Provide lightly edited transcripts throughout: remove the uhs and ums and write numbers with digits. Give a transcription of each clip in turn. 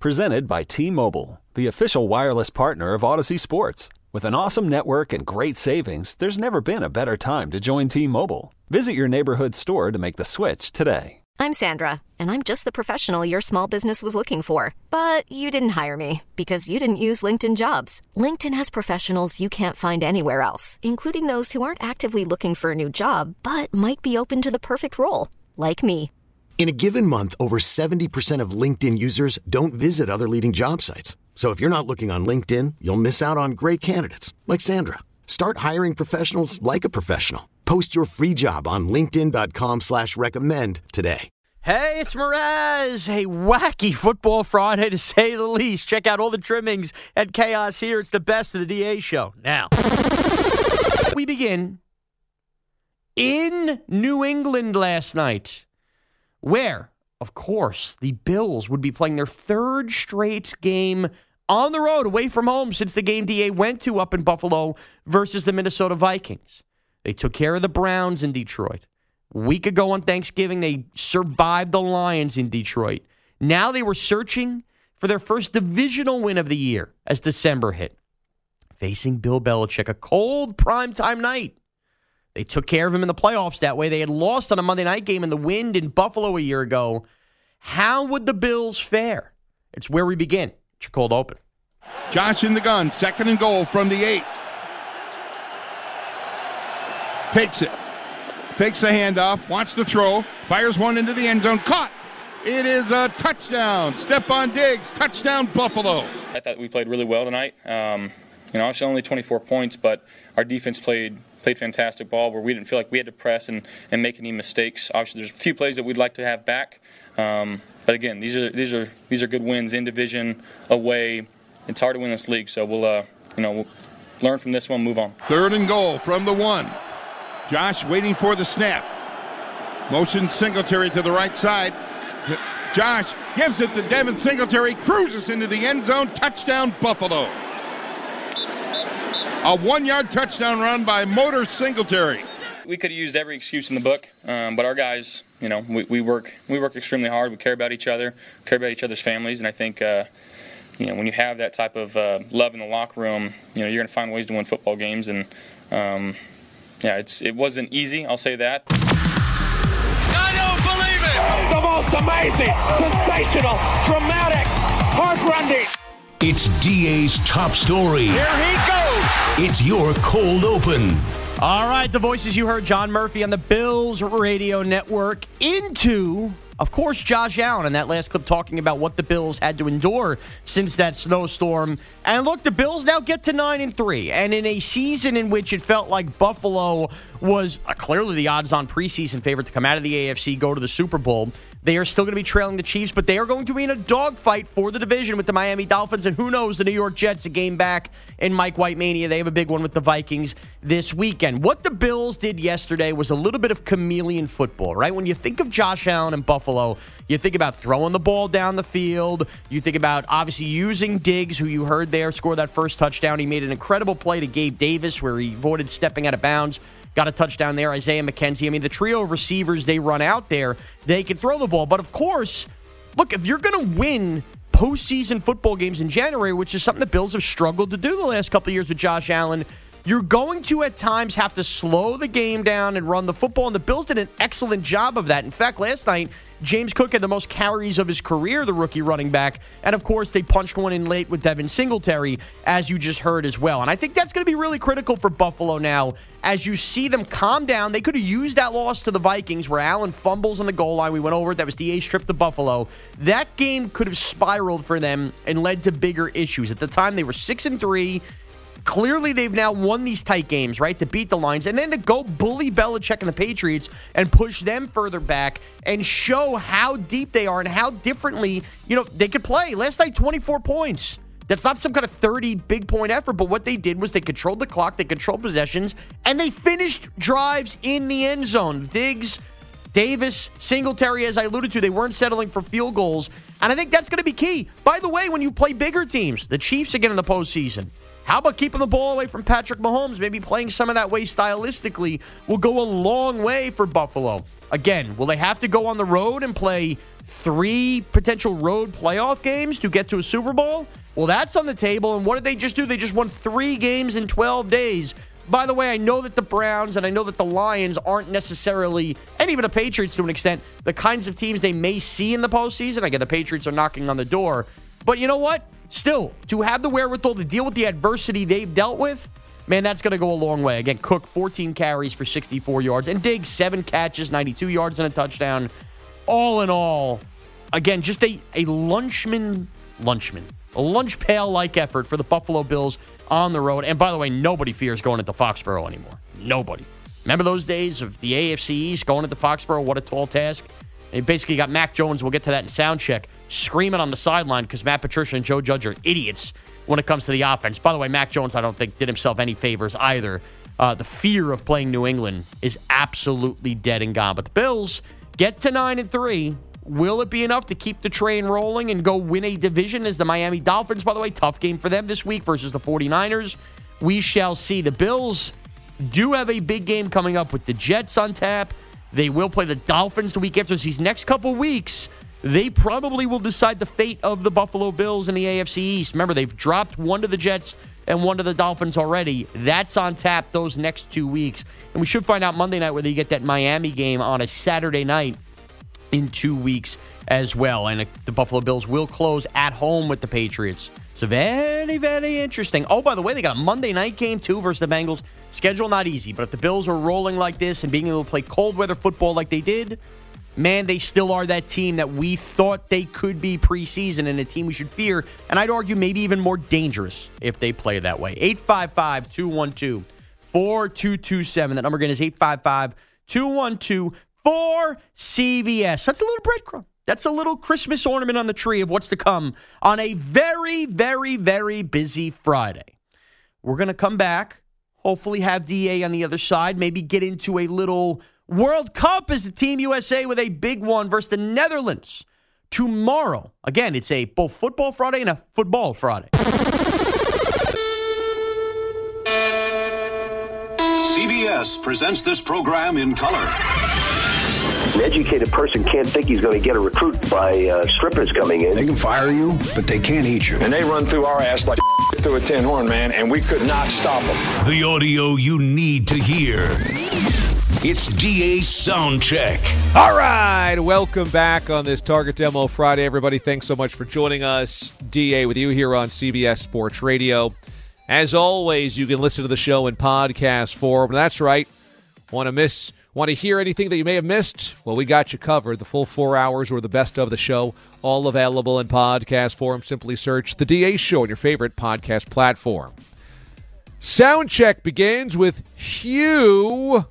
Presented by T-Mobile, the official wireless partner of Odyssey Sports. With an awesome network and great savings, there's never been a better time to join T-Mobile. Visit your neighborhood store to make the switch today. I'm Sandra, and I'm just the professional your small business was looking for. But you didn't hire me because you didn't use LinkedIn Jobs. LinkedIn has professionals you can't find anywhere else, including those who aren't actively looking for a new job, but might be open to the perfect role, like me. In a given month, over 70% of LinkedIn users don't visit other leading job sites. So if you're not looking on LinkedIn, you'll miss out on great candidates like Sandra. Start hiring professionals like a professional. Post your free job on linkedin.com/recommend today. Hey, it's Mraz. Hey, wacky football Friday to say the least. Check out all the trimmings at Chaos here. It's the best of the DA show. Now, we begin in New England last night, where, of course, the Bills would be playing their third straight game on the road, away from home, since the game DA went to up in Buffalo versus the Minnesota Vikings. They took care of the Browns in Detroit. A week ago on Thanksgiving, they survived the Lions in Detroit. Now they were searching for their first divisional win of the year as December hit. Facing Bill Belichick, a cold primetime night. They took care of him in the playoffs that way. They had lost on a Monday night game in the wind in Buffalo a year ago. How would the Bills fare? It's where we begin. It's your cold open. Josh in the gun, 2nd and goal from the 8. Takes it. Fakes the handoff, wants to throw, fires one into the end zone, caught. It is a touchdown. Stephon Diggs, touchdown Buffalo. I thought we played really well tonight. Obviously only 24 points, but our defense played fantastic ball where we didn't feel like we had to press and make any mistakes. Obviously, there's a few plays that we'd like to have back, but again, these are good wins in division, away. It's hard to win this league, so we'll learn from this one, move on. 3rd and goal from the 1. Josh waiting for the snap. Motion Singletary to the right side. Josh gives it to Devin Singletary, cruises into the end zone, touchdown Buffalo. A 1-yard touchdown run by Motor Singletary. We could have used every excuse in the book, but our guys, we work extremely hard. We care about each other, care about each other's families, and I think, when you have that type of love in the locker room, you're going to find ways to win football games. And it wasn't easy. I'll say that. I don't believe it. The most amazing, sensational, dramatic, heart-rending. It's DA's top story. Here he goes. It's your cold open. All right, the voices you heard, John Murphy on the Bills Radio Network, into, of course, Josh Allen in that last clip talking about what the Bills had to endure since that snowstorm. And look, the Bills now get to 9-3. And in a season in which it felt like Buffalo was clearly the odds-on preseason favorite to come out of the AFC, go to the Super Bowl, they are still going to be trailing the Chiefs, but they are going to be in a dogfight for the division with the Miami Dolphins, and who knows, the New York Jets, a game back in Mike White Mania. They have a big one with the Vikings this weekend. What the Bills did yesterday was a little bit of chameleon football, right? When you think of Josh Allen and Buffalo, you think about throwing the ball down the field. You think about, obviously, using Diggs, who you heard there score that first touchdown. He made an incredible play to Gabe Davis where he avoided stepping out of bounds. Got a touchdown there, Isaiah McKenzie. I mean, the trio of receivers they run out there, they can throw the ball. But, of course, look, if you're going to win postseason football games in January, which is something the Bills have struggled to do the last couple of years with Josh Allen, you're going to, at times, have to slow the game down and run the football. And the Bills did an excellent job of that. In fact, last night, James Cook had the most carries of his career, the rookie running back. And, of course, they punched one in late with Devin Singletary, as you just heard as well. And I think that's going to be really critical for Buffalo now as you see them calm down. They could have used that loss to the Vikings where Allen fumbles on the goal line. We went over it. That was the A strip to Buffalo. That game could have spiraled for them and led to bigger issues. At the time, they were 6-3. Clearly, they've now won these tight games, right, to beat the Lions, and then to go bully Belichick and the Patriots and push them further back and show how deep they are and how differently, they could play. Last night, 24 points. That's not some kind of 30 big point effort, but what they did was they controlled the clock, they controlled possessions, and they finished drives in the end zone. Diggs, Davis, Singletary, as I alluded to, they weren't settling for field goals, and I think that's going to be key. By the way, when you play bigger teams, the Chiefs again in the postseason, how about keeping the ball away from Patrick Mahomes? Maybe playing some of that way stylistically will go a long way for Buffalo. Again, will they have to go on the road and play 3 potential road playoff games to get to a Super Bowl? Well, that's on the table. And what did they just do? They just won 3 games in 12 days. By the way, I know that the Browns and I know that the Lions aren't necessarily, and even the Patriots to an extent, the kinds of teams they may see in the postseason. Again, the Patriots are knocking on the door. But you know what? Still, to have the wherewithal to deal with the adversity they've dealt with, man, that's going to go a long way. Again, Cook, 14 carries for 64 yards. And Diggs, 7 catches, 92 yards and a touchdown. All in all, again, just a lunch pail-like effort for the Buffalo Bills on the road. And by the way, nobody fears going into Foxborough anymore. Nobody. Remember those days of the AFC East going into Foxborough? What a tall task. They basically got Mac Jones, we'll get to that in sound check, screaming on the sideline because Matt Patricia and Joe Judge are idiots when it comes to the offense. By the way, Mac Jones, I don't think, did himself any favors either. The fear of playing New England is absolutely dead and gone. But the Bills get to 9-3. Will it be enough to keep the train rolling and go win a division as the Miami Dolphins? By the way, tough game for them this week versus the 49ers. We shall see. The Bills do have a big game coming up with the Jets on tap. They will play the Dolphins the week after. So these next couple weeks, they probably will decide the fate of the Buffalo Bills in the AFC East. Remember, they've dropped 1 to the Jets and 1 to the Dolphins already. That's on tap those next 2 weeks. And we should find out Monday night whether you get that Miami game on a Saturday night in 2 weeks as well. And the Buffalo Bills will close at home with the Patriots. So very, very interesting. Oh, by the way, they got a Monday night game, too, versus the Bengals. Schedule not easy, but if the Bills are rolling like this and being able to play cold weather football like they did, man, they still are that team that we thought they could be preseason and a team we should fear. And I'd argue maybe even more dangerous if they play that way. 855-212-4227. That number again is 855-212-4227. For CBS. That's a little breadcrumb. That's a little Christmas ornament on the tree of what's to come on a very, very, very busy Friday. We're going to come back, hopefully have DA on the other side, maybe get into a little World Cup as the Team USA with a big one versus the Netherlands tomorrow. Again, it's a both football Friday and a football Friday. CBS presents this program in color. An educated person can't think he's going to get a recruit by strippers coming in. They can fire you, but they can't eat you. And they run through our ass like through a tin horn, man, and we could not stop them. The audio you need to hear. It's DA's Soundcheck. All right, welcome back on this Target Demo Friday, everybody. Thanks so much for joining us. DA with you here on CBS Sports Radio. As always, you can listen to the show in podcast form. That's right. Want to hear anything that you may have missed? Well, we got you covered. The full 4 hours or the best of the show, all available in podcast form. Simply search The DA Show on your favorite podcast platform. Soundcheck begins with Hugh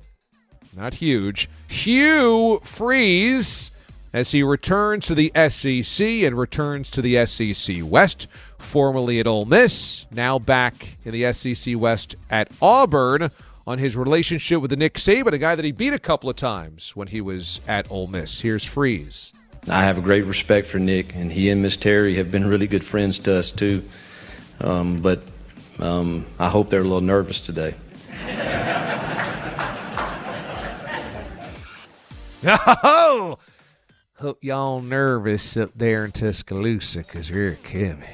Freeze as he returns to the SEC and returns to the SEC West, formerly at Ole Miss, now back in the SEC West at Auburn, on his relationship with the Nick Saban, a guy that he beat a couple of times when he was at Ole Miss. Here's Freeze. I have a great respect for Nick, and he and Miss Terry have been really good friends to us, too. But I hope they're a little nervous today. Oh! Hope y'all nervous up there in Tuscaloosa because we're coming.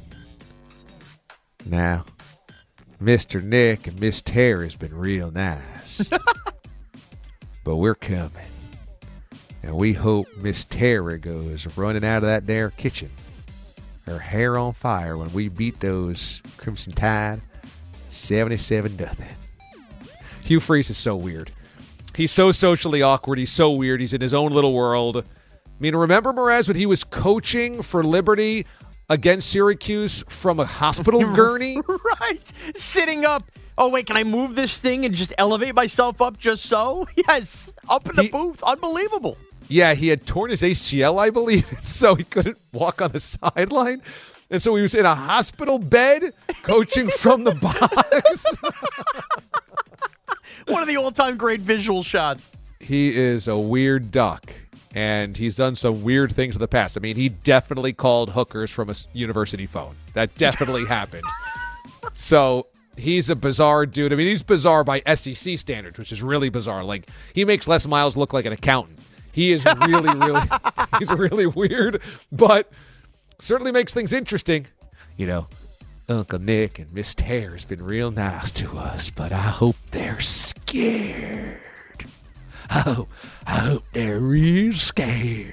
Now, Mr. Nick and Miss Terry has been real nice. But we're coming. And we hope Miss Terry goes running out of that there kitchen, her hair on fire, when we beat those Crimson Tide 77-0. Hugh Freeze is so weird. He's so socially awkward. He's so weird. He's in his own little world. I mean, remember, Mraz, when he was coaching for Liberty against Syracuse from a hospital gurney? Right. Sitting up. Oh, wait, can I move this thing and just elevate myself up just so? Yes. Up in the booth. Unbelievable. Yeah, he had torn his ACL, I believe, so he couldn't walk on the sideline. And so he was in a hospital bed coaching from the box. One of the all-time great visual shots. He is a weird duck, and he's done some weird things in the past. I mean, he definitely called hookers from a university phone. That definitely happened. So he's a bizarre dude. I mean, he's bizarre by SEC standards, which is really bizarre. Like, he makes Les Miles look like an accountant. He is really, he's really weird, but certainly makes things interesting. You know, Uncle Nick and Miss Tara's been real nice to us, but I hope they're scared. I hope they're real scared.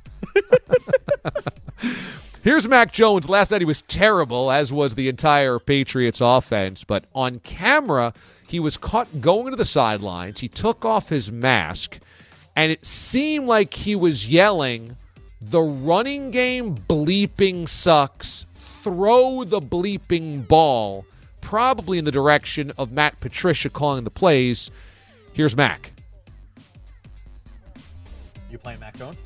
Here's Mac Jones. Last night he was terrible, as was the entire Patriots offense. But on camera, he was caught going to the sidelines. He took off his mask, and it seemed like he was yelling, "The running game bleeping sucks. Throw the bleeping ball," probably in the direction of Matt Patricia calling the plays. Here's Mac. You playing Mac Jones?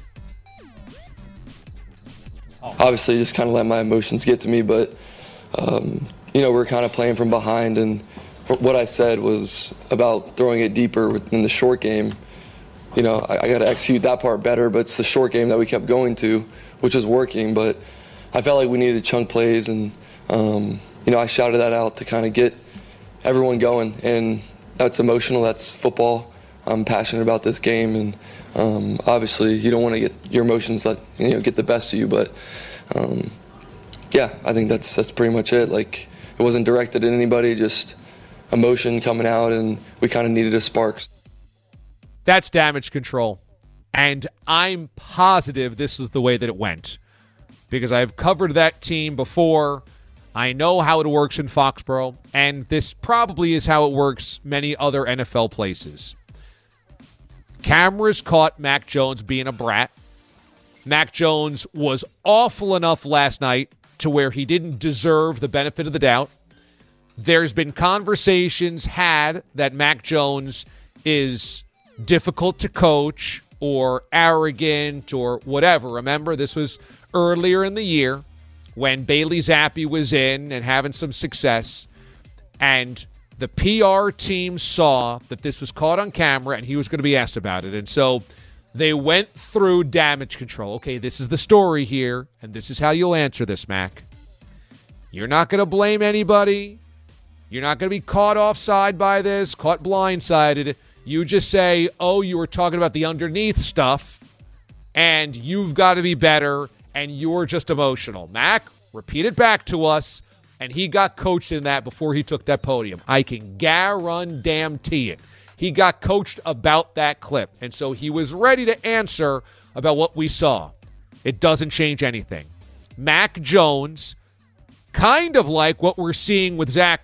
Obviously, just kind of let my emotions get to me, but, we're kind of playing from behind, and what I said was about throwing it deeper in the short game. I got to execute that part better, but it's the short game that we kept going to, which is working, but I felt like we needed chunk plays, and, I shouted that out to kind of get everyone going, and that's emotional, that's football. I'm passionate about this game, and obviously you don't want to get your emotions get the best of you, but I think that's pretty much it. Like, it wasn't directed at anybody, just emotion coming out, and we kind of needed a spark. That's damage control, and I'm positive this is the way that it went because I've covered that team before. I know how it works in Foxborough, and this probably is how it works many other NFL places. Cameras caught Mac Jones being a brat. Mac Jones was awful enough last night to where he didn't deserve the benefit of the doubt. There's been conversations had that Mac Jones is difficult to coach or arrogant or whatever. Remember, this was earlier in the year when Bailey Zappi was in and having some success, and the PR team saw that this was caught on camera and he was going to be asked about it. And so they went through damage control. Okay, this is the story here, and this is how you'll answer this, Mac. You're not going to blame anybody. You're not going to be caught offside by this, caught blindsided. You just say, oh, you were talking about the underneath stuff, and you've got to be better, and you're just emotional. Mac, repeat it back to us. And he got coached in that before he took that podium. I can guarantee it. He got coached about that clip. And so he was ready to answer about what we saw. It doesn't change anything. Mac Jones, kind of like what we're seeing with Zach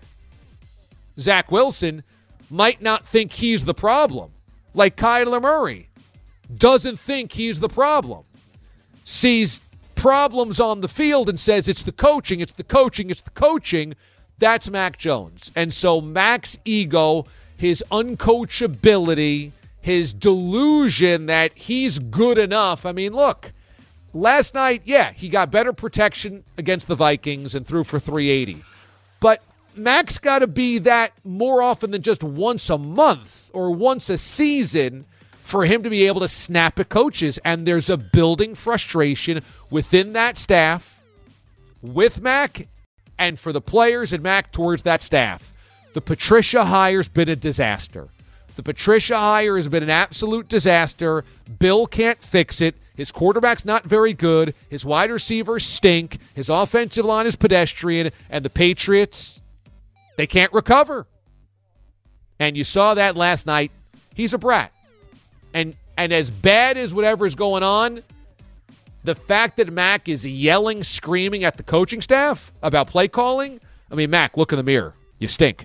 Wilson, might not think he's the problem. Like Kyler Murray doesn't think he's the problem. Sees problems on the field and says it's the coaching, it's the coaching, it's the coaching. That's Mac Jones. And so Mac's ego, his uncoachability, his delusion that he's good enough. I mean, look, last night, he got better protection against the Vikings and threw for 380. But Mac's got to be that more often than just once a month or once a season for him to be able to snap at coaches. And there's a building frustration within that staff with Mac and for the players and Mac towards that staff. The Patricia hire's been a disaster. The Patricia hire has been an absolute disaster. Bill can't fix it. His quarterback's not very good. His wide receivers stink. His offensive line is pedestrian. And the Patriots, they can't recover. And you saw that last night. He's a brat. And as bad as whatever is going on, the fact that Mac is yelling, screaming at the coaching staff about play calling, I mean, Mac, look in the mirror. You stink.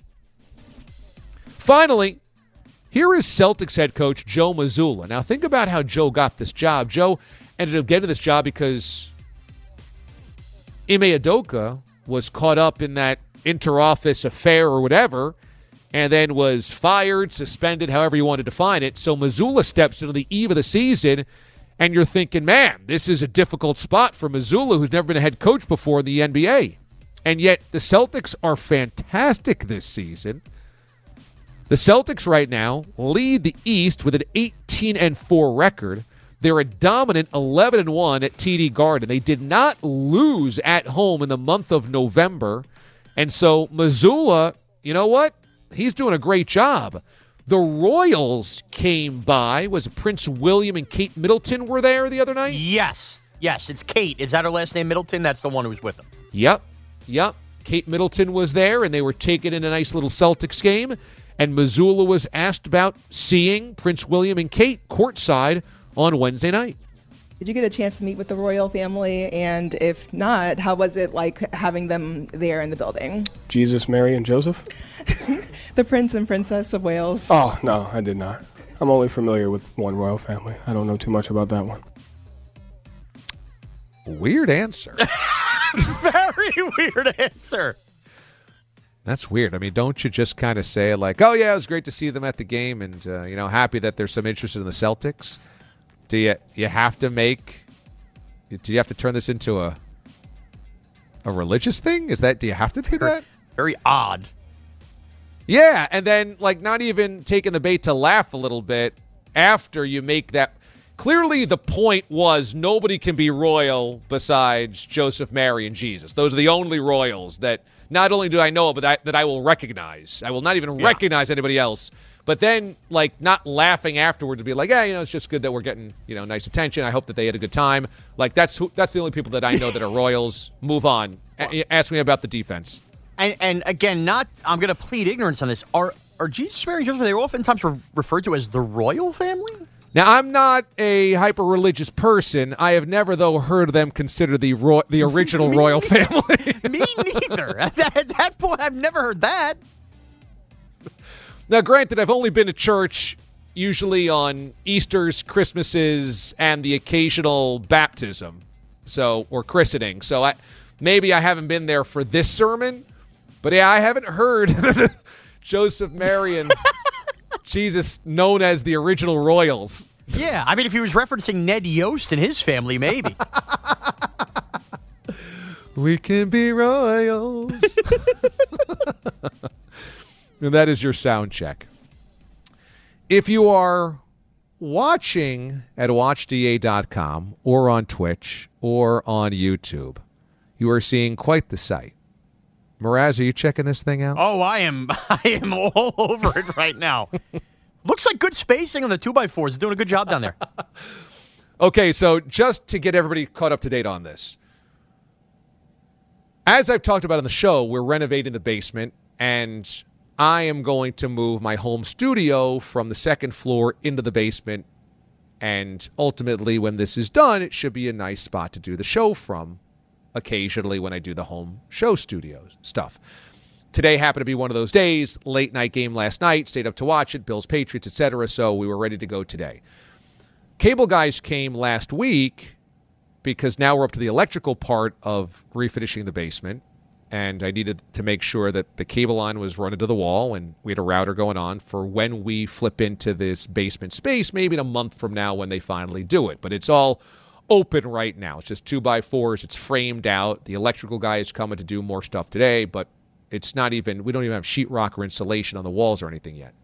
Finally, here is Celtics head coach Joe Mazzulla. Now, think about how Joe got this job. Joe ended up getting this job because Ime Udoka was caught up in that inter-office affair or whatever, and then was fired, suspended, however you want to define it. So Mazzulla steps into the eve of the season, and you're thinking, man, this is a difficult spot for Mazzulla, who's never been a head coach before in the NBA. And yet the Celtics are fantastic this season. The Celtics right now lead the East with an 18-4 record. They're a dominant 11-1 at TD Garden. They did not lose at home in the month of November. And so Mazzulla, you know what? He's doing a great job. The Royals came by. Was it Prince William and Kate Middleton were there the other night? Yes, it's Kate. Is that her last name, Middleton? That's the one who was with them. Yep. Kate Middleton was there, and they were taking in a nice little Celtics game. And Missoula was asked about seeing Prince William and Kate courtside on Wednesday night. Did you get a chance to meet with the royal family? And if not, how was it like having them there in the building? Jesus, Mary, and Joseph? The Prince and Princess of Wales. Oh, no, I did not. I'm only familiar with one royal family. I don't know too much about that one. Weird answer. Very weird answer. That's weird. I mean, don't you just kind of say like, oh, yeah, it was great to see them at the game and, happy that there's some interest in the Celtics? Do you have to turn this into a religious thing? Do you have to do that? Very odd. Yeah, and then like not even taking the bait to laugh a little bit after you make that. Clearly the point was nobody can be royal besides Joseph, Mary, and Jesus. Those are the only royals that not only do I know, but that I will recognize. I will not even recognize anybody else. But then, like, not laughing afterwards to be like, it's just good that we're getting, nice attention. I hope that they had a good time. Like, that's the only people that I know that are Royals. Move on. Ask me about the defense. And again, I'm going to plead ignorance on this. Are Jesus, Mary, and Joseph, they're oftentimes referred to as the royal family? Now, I'm not a hyper-religious person. I have never, though, heard them consider the original royal family. Me neither. At that point, I've never heard that. Now, granted, I've only been to church usually on Easters, Christmases, and the occasional baptism, or christening. So maybe I haven't been there for this sermon, but I haven't heard Joseph, Mary, and Jesus known as the original royals. Yeah, I mean, if he was referencing Ned Yost and his family, maybe. We can be royals. And that is your sound check. If you are watching at watchda.com or on Twitch or on YouTube, you are seeing quite the sight. Mraz, are you checking this thing out? Oh, I am all over it right now. Looks like good spacing on the 2x4s. They're doing a good job down there. Okay, so just to get everybody caught up to date on this. As I've talked about on the show, we're renovating the basement, and I am going to move my home studio from the second floor into the basement. And ultimately, when this is done, it should be a nice spot to do the show from occasionally when I do the home show studio stuff. Today happened to be one of those days. Late night game last night. Stayed up to watch it. Bills, Patriots, etc. So we were ready to go today. Cable guys came last week because now we're up to the electrical part of refinishing the basement. And I needed to make sure that the cable line was run into the wall and we had a router going on for when we flip into this basement space, maybe in a month from now when they finally do it. But it's all open right now. It's just 2x4s. It's framed out. The electrical guy is coming to do more stuff today, but we don't even have sheetrock or insulation on the walls or anything yet.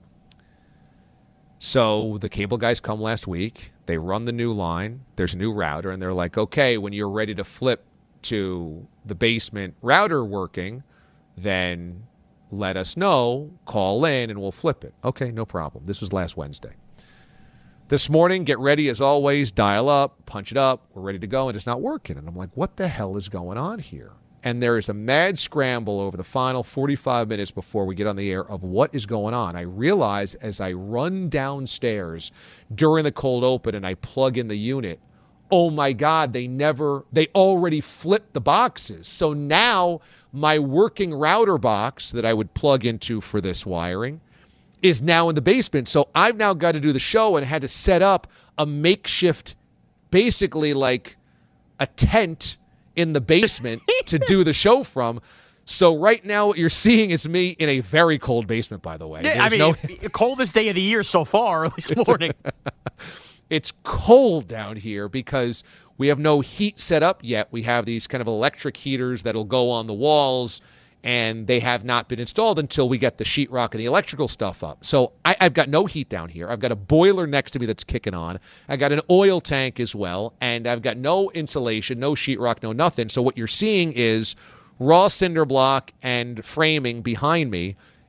So the cable guys come last week. They run the new line. There's a new router, and they're like, okay, when you're ready to flip to the basement router working, then let us know, call in, and we'll flip it. Okay, no problem. This was last Wednesday. This morning, get ready as always, dial up, punch it up, we're ready to go, and it's not working. And I'm like, what the hell is going on here? And there is a mad scramble over the final 45 minutes before we get on the air of what is going on. I realize as I run downstairs during the cold open and I plug in the unit, oh my God, they already flipped the boxes. So now my working router box that I would plug into for this wiring is now in the basement. So I've now got to do the show and had to set up a makeshift, basically like a tent in the basement to do the show from. So right now what you're seeing is me in a very cold basement, by the way. Yeah, coldest day of the year so far this morning. It's cold down here because we have no heat set up yet. We have these kind of electric heaters that'll go on the walls, and they have not been installed until we get the sheetrock and the electrical stuff up. So I've got no heat down here. I've got a boiler next to me that's kicking on. I got an oil tank as well, and I've got no insulation, no sheetrock, no nothing. So what you're seeing is raw cinder block and framing behind me,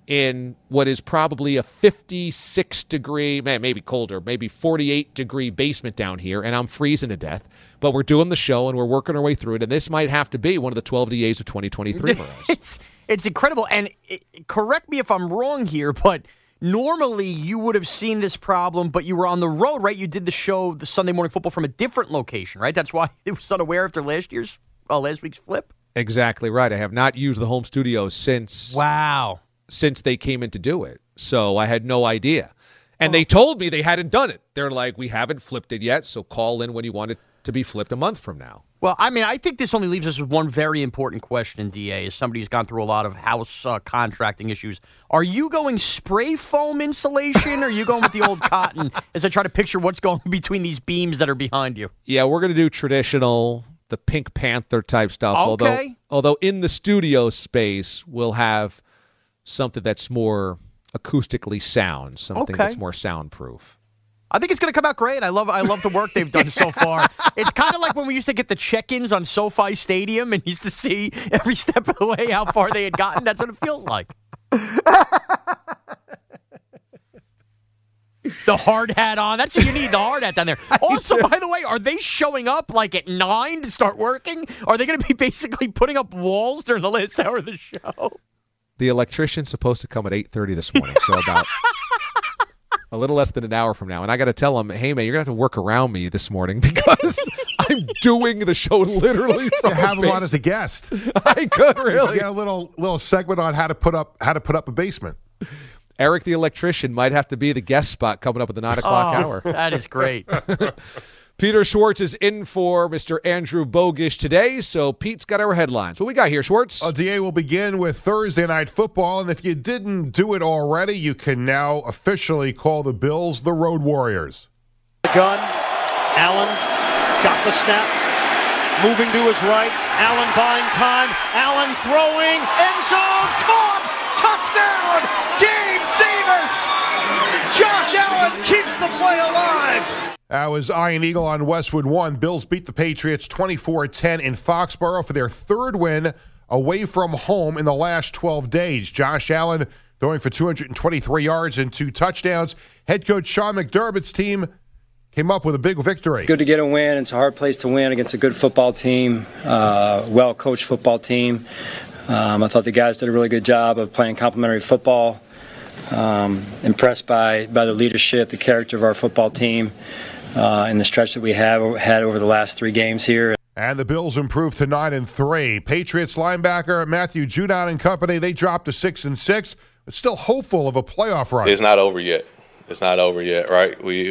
in what is probably a 56-degree, maybe colder, maybe 48-degree basement down here, and I'm freezing to death. But we're doing the show, and we're working our way through it, and this might have to be one of the 12 DAs of 2023 for us. It's incredible, and correct me if I'm wrong here, but normally you would have seen this problem, but you were on the road, right? You did the show, the Sunday Morning Football, from a different location, right? That's why it was unaware after last week's flip? Exactly right. I have not used the home studio since they came in to do it. So I had no idea. And they told me they hadn't done it. They're like, we haven't flipped it yet, so call in when you want it to be flipped a month from now. Well, I mean, I think this only leaves us with one very important question, DA, as somebody who's gone through a lot of house contracting issues. Are you going spray foam insulation, or are you going with the old cotton, as I try to picture what's going between these beams that are behind you? Yeah, we're going to do traditional, the Pink Panther type stuff. Okay. Although in the studio space, we'll have something that's more acoustically sound, something that's more soundproof. I think it's going to come out great. I love the work they've done so far. It's kind of like when we used to get the check-ins on SoFi Stadium and used to see every step of the way how far they had gotten. That's what it feels like. The hard hat on. That's what you need, the hard hat down there. Also, by the way, are they showing up like at 9 to start working? Are they going to be basically putting up walls during the last hour of the show? The electrician's supposed to come at 8:30 this morning, so about a little less than an hour from now. And I got to tell him, hey, man, you're going to have to work around me this morning because I'm doing the show literally from you have him on as a guest. I could really. You get a little segment on how to put up a basement. Eric the electrician might have to be the guest spot coming up at the 9 o'clock hour. That is great. Peter Schwartz is in for Mr. Andrew Bogish today, so Pete's got our headlines. What we got here, Schwartz? DA will begin with Thursday Night Football, and if you didn't do it already, you can now officially call the Bills the Road Warriors. Gun, Allen got the snap, moving to his right, Allen buying time, Allen throwing, end zone, caught, touchdown, Gabe Davis! Josh Allen keeps the play alive! That was Iron Eagle on Westwood 1. Bills beat the Patriots 24-10 in Foxborough for their third win away from home in the last 12 days. Josh Allen throwing for 223 yards and 2 touchdowns. Head coach Sean McDermott's team came up with a big victory. Good to get a win. It's a hard place to win against a good football team, well-coached football team. I thought the guys did a really good job of playing complementary football. Impressed by the leadership, the character of our football team. In the stretch that we have had over the last 3 games here. And the Bills improved to 9-3. Patriots linebacker Matthew Judon and company, they dropped to 6-6, but still hopeful of a playoff run. It's not over yet. Right? We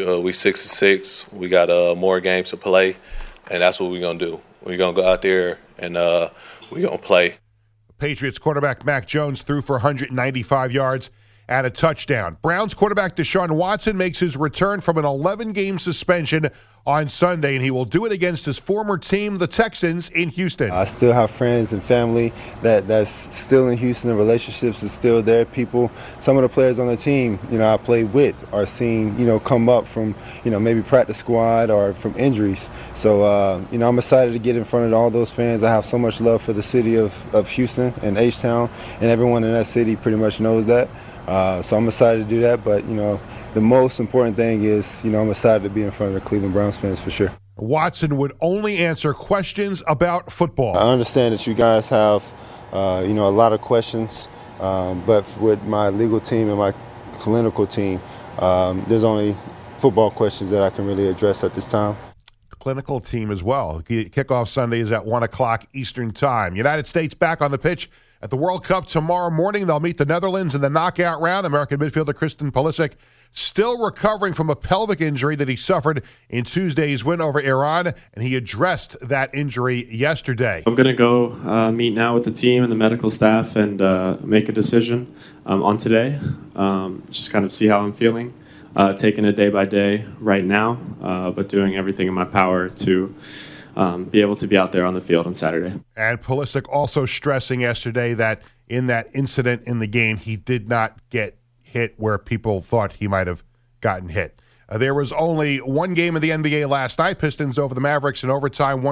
6-6. We got more games to play, and that's what we're gonna do. We're gonna go out there and we're gonna play. Patriots quarterback Mac Jones threw for 195 yards and a touchdown. Browns quarterback Deshaun Watson makes his return from an 11-game suspension on Sunday, and he will do it against his former team, the Texans, in Houston. I still have friends and family that's still in Houston. The relationships are still there. People, some of the players on the team, I played with are seen, come up from, maybe practice squad or from injuries. So, I'm excited to get in front of all those fans. I have so much love for the city of Houston and H-Town, and everyone in that city pretty much knows that. So I'm excited to do that, but, the most important thing is, I'm excited to be in front of the Cleveland Browns fans for sure. Watson would only answer questions about football. I understand that you guys have, a lot of questions, but with my legal team and my clinical team, there's only football questions that I can really address at this time. Clinical team as well. Kickoff Sunday is at 1 o'clock Eastern Time. United States back on the pitch at the World Cup tomorrow morning. They'll meet the Netherlands in the knockout round. American midfielder Christian Pulisic still recovering from a pelvic injury that he suffered in Tuesday's win over Iran, and he addressed that injury yesterday. I'm going to go meet now with the team and the medical staff and make a decision on today, just kind of see how I'm feeling, taking it day by day right now, but doing everything in my power to be able to be out there on the field on Saturday. And Pulisic also stressing yesterday that in that incident in the game, he did not get hit where people thought he might have gotten hit. There was only one game in the NBA last night. Pistons over the Mavericks in overtime,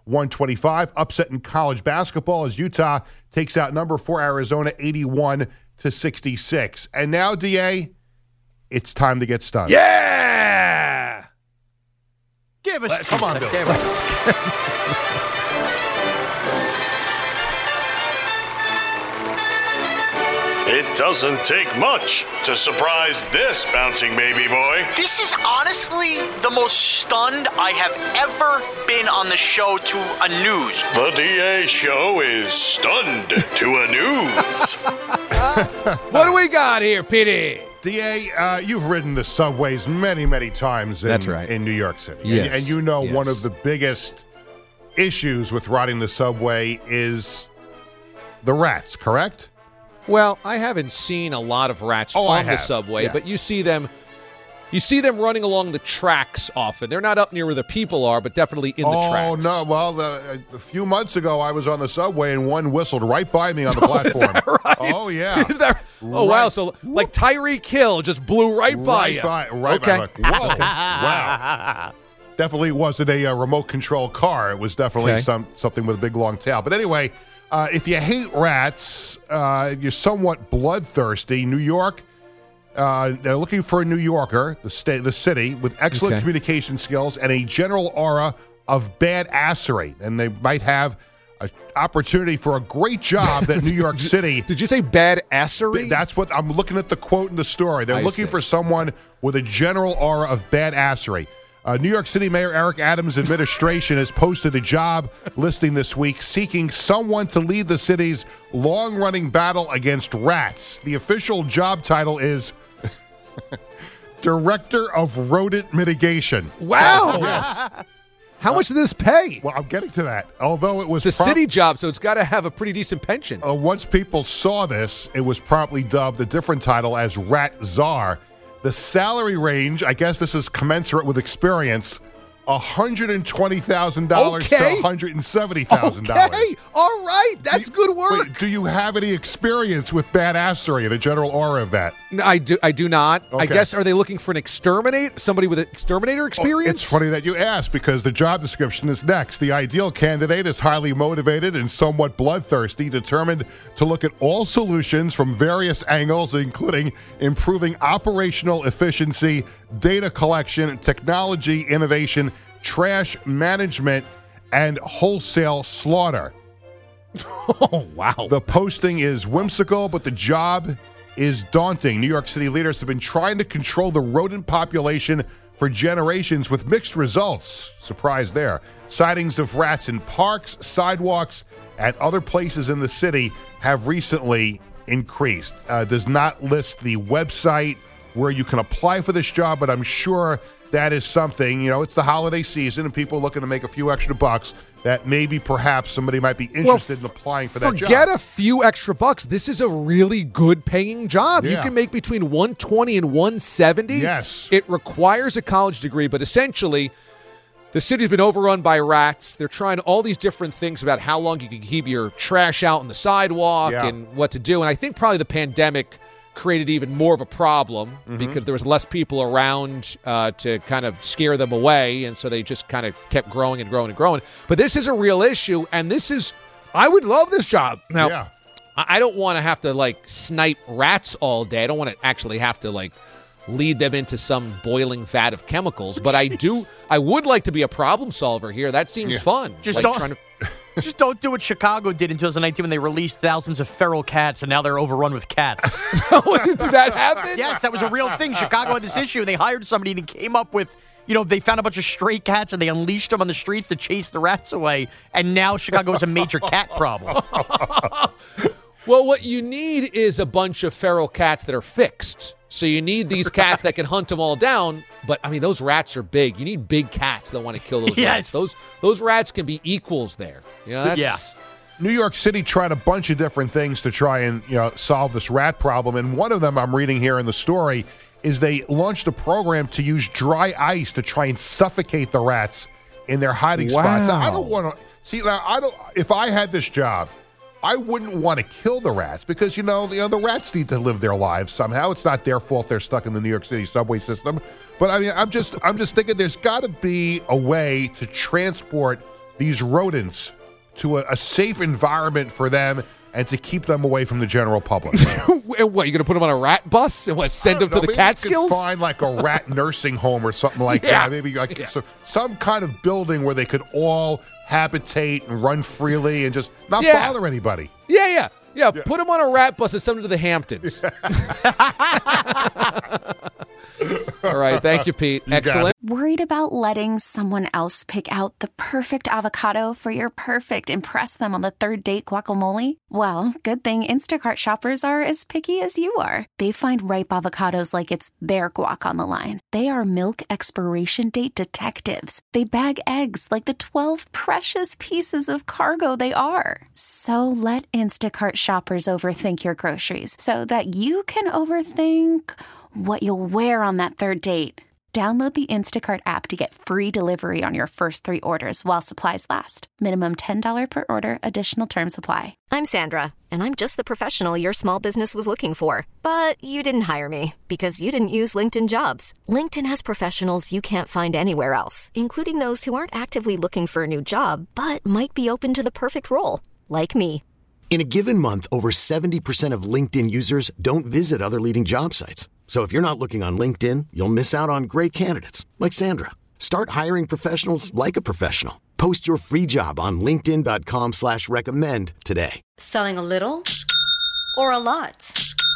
131-125. Upset in college basketball as Utah takes out number 4 Arizona 81-79. to 66. And now, DA, it's time to get stunned. Yeah! Give us. Come on, Bill. It doesn't take much to surprise this bouncing baby boy. This is honestly the most stunned I have ever been on the show to a news. The DA show is stunned to a news. What do we got here, Petey? DA, you've ridden the subways many, many times That's right. in New York City. Yes. And you know Yes. one of the biggest issues with riding the subway is the rats, correct? Well, I haven't seen a lot of rats I on the have. subway, Yeah. but you see them running along the tracks often. They're not up near where the people are, but definitely in the tracks. Oh, no. Well, a few months ago, I was on the subway, and one whistled right by me on the platform. Is that right? Oh, yeah. Is that, oh, wow. So, like Tyreek Hill just blew right by you. Right Okay. by. Like, whoa. Wow. Definitely wasn't a remote control car. It was definitely Okay. something with a big, long tail. But anyway, if you hate rats, you're somewhat bloodthirsty. New York, they're looking for a New Yorker, the city, with excellent communication skills and a general aura of badassery. And they might have an opportunity for a great job at New York City. Did you say badassery? That's what I'm looking at the quote in the story. They're looking for someone with a general aura of badassery. New York City Mayor Eric Adams' administration has posted a job listing this week seeking someone to lead the city's long-running battle against rats. The official job title is Director of Rodent Mitigation. Wow. Yes. How much does this pay? Well, I'm getting to that. Although it was It's a city job, so it's got to have a pretty decent pension. Once people saw this, it was promptly dubbed a different title as Rat Czar. The salary range, I guess this is commensurate with experience, $120,000 to $170,000. Okay, all right, that's good work. Wait, do you have any experience with badassery and a general aura of that? No, I do not. I Okay. guess, are they looking for an exterminate? Somebody with an exterminator experience? It's funny that you ask because the job description is next. The ideal candidate is highly motivated and somewhat bloodthirsty, determined to look at all solutions from various angles, including improving operational efficiency, data collection, technology innovation, trash management, and wholesale slaughter. Oh, wow. The posting is whimsical, but the job is daunting. New York City leaders have been trying to control the rodent population for generations with mixed results. Surprise there. Sightings of rats in parks, sidewalks, and other places in the city have recently increased. Does not list the website where you can apply for this job, but I'm sure that is something, it's the holiday season and people looking to make a few extra bucks that maybe perhaps somebody might be interested in applying for that job. Forget a few extra bucks. This is a really good paying job. Yeah. You can make between 120 and 170. Yes. It requires a college degree, but essentially the city's been overrun by rats. They're trying all these different things about how long you can keep your trash out on the sidewalk and what to do. And I think probably the pandemic created even more of a problem because there was less people around to kind of scare them away, and so they just kind of kept growing and growing and growing. But this is a real issue, and I would love this job. Now, I don't want to have to, snipe rats all day. I don't want to actually have to, lead them into some boiling vat of chemicals, but I would like to be a problem solver here. That seems fun. Just don't do what Chicago did in 2019 when they released thousands of feral cats, and now they're overrun with cats. Did that happen? Yes, that was a real thing. Chicago had this issue. They hired somebody and he came up with, they found a bunch of stray cats and they unleashed them on the streets to chase the rats away. And now Chicago has a major cat problem. Well, what you need is a bunch of feral cats that are fixed. So you need these cats that can hunt them all down. But, those rats are big. You need big cats that want to kill those rats. Those rats can be equals there. New York City tried a bunch of different things to try and solve this rat problem. And one of them I'm reading here in the story is they launched a program to use dry ice to try and suffocate the rats in their hiding spots. I don't want to see now. If I had this job, I wouldn't want to kill the rats because the rats need to live their lives somehow. It's not their fault they're stuck in the New York City subway system. But I'm just thinking there's got to be a way to transport these rodents to a safe environment for them and to keep them away from the general public. What, you're going to put them on a rat bus and send them to the Catskills? Maybe find like a rat nursing home or something like that. Maybe like some kind of building where they could all habitate and run freely and just not bother anybody. Yeah, put them on a rat bus and send them to the Hamptons. All right, thank you, Pete. Excellent. Worried about letting someone else pick out the perfect avocado for your perfect impress them on the third date guacamole? Well, good thing Instacart shoppers are as picky as you are. They find ripe avocados like it's their guac on the line. They are milk expiration date detectives. They bag eggs like the 12 precious pieces of cargo they are. So let Instacart shoppers overthink your groceries so that you can overthink what you'll wear on that third date. Download the Instacart app to get free delivery on your first 3 orders while supplies last. Minimum $10 per order. Additional terms apply. I'm Sandra, and I'm just the professional your small business was looking for. But you didn't hire me because you didn't use LinkedIn Jobs. LinkedIn has professionals you can't find anywhere else, including those who aren't actively looking for a new job, but might be open to the perfect role, like me. In a given month, over 70% of LinkedIn users don't visit other leading job sites. So if you're not looking on LinkedIn, you'll miss out on great candidates like Sandra. Start hiring professionals like a professional. Post your free job on linkedin.com/recommend today. Selling a little or a lot?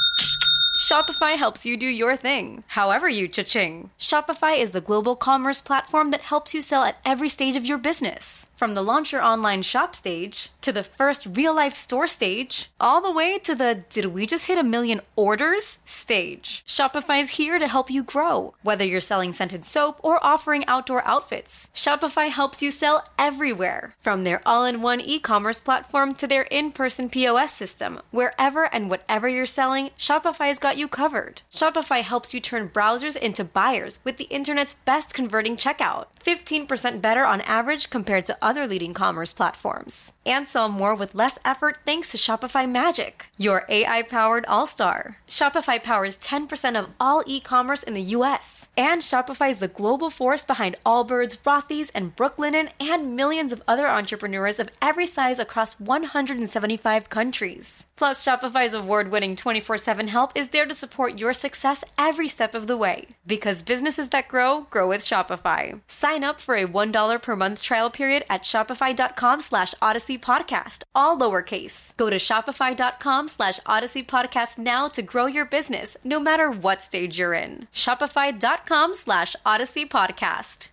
Shopify helps you do your thing, however you cha-ching. Shopify is the global commerce platform that helps you sell at every stage of your business. From the launch your online shop stage, to the first real-life store stage, all the way to the did we just hit 1 million orders stage. Shopify's here to help you grow. Whether you're selling scented soap or offering outdoor outfits, Shopify helps you sell everywhere. From their all-in-one e-commerce platform to their in-person POS system, wherever and whatever you're selling, Shopify's got you covered. Shopify helps you turn browsers into buyers with the internet's best converting checkout. 15% better on average compared to other leading commerce platforms. And sell more with less effort thanks to Shopify Magic, your AI-powered all-star. Shopify powers 10% of all e-commerce in the US. And Shopify is the global force behind Allbirds, Rothy's, and Brooklinen, and millions of other entrepreneurs of every size across 175 countries. Plus, Shopify's award-winning 24/7 help is there to support your success every step of the way. Because businesses that grow, grow with Shopify. Sign up for a $1 per month trial period at shopify.com/Odyssey Podcast, all lowercase. Go to shopify.com/Odyssey Podcast now to grow your business, no matter what stage you're in. Shopify.com/Odyssey Podcast.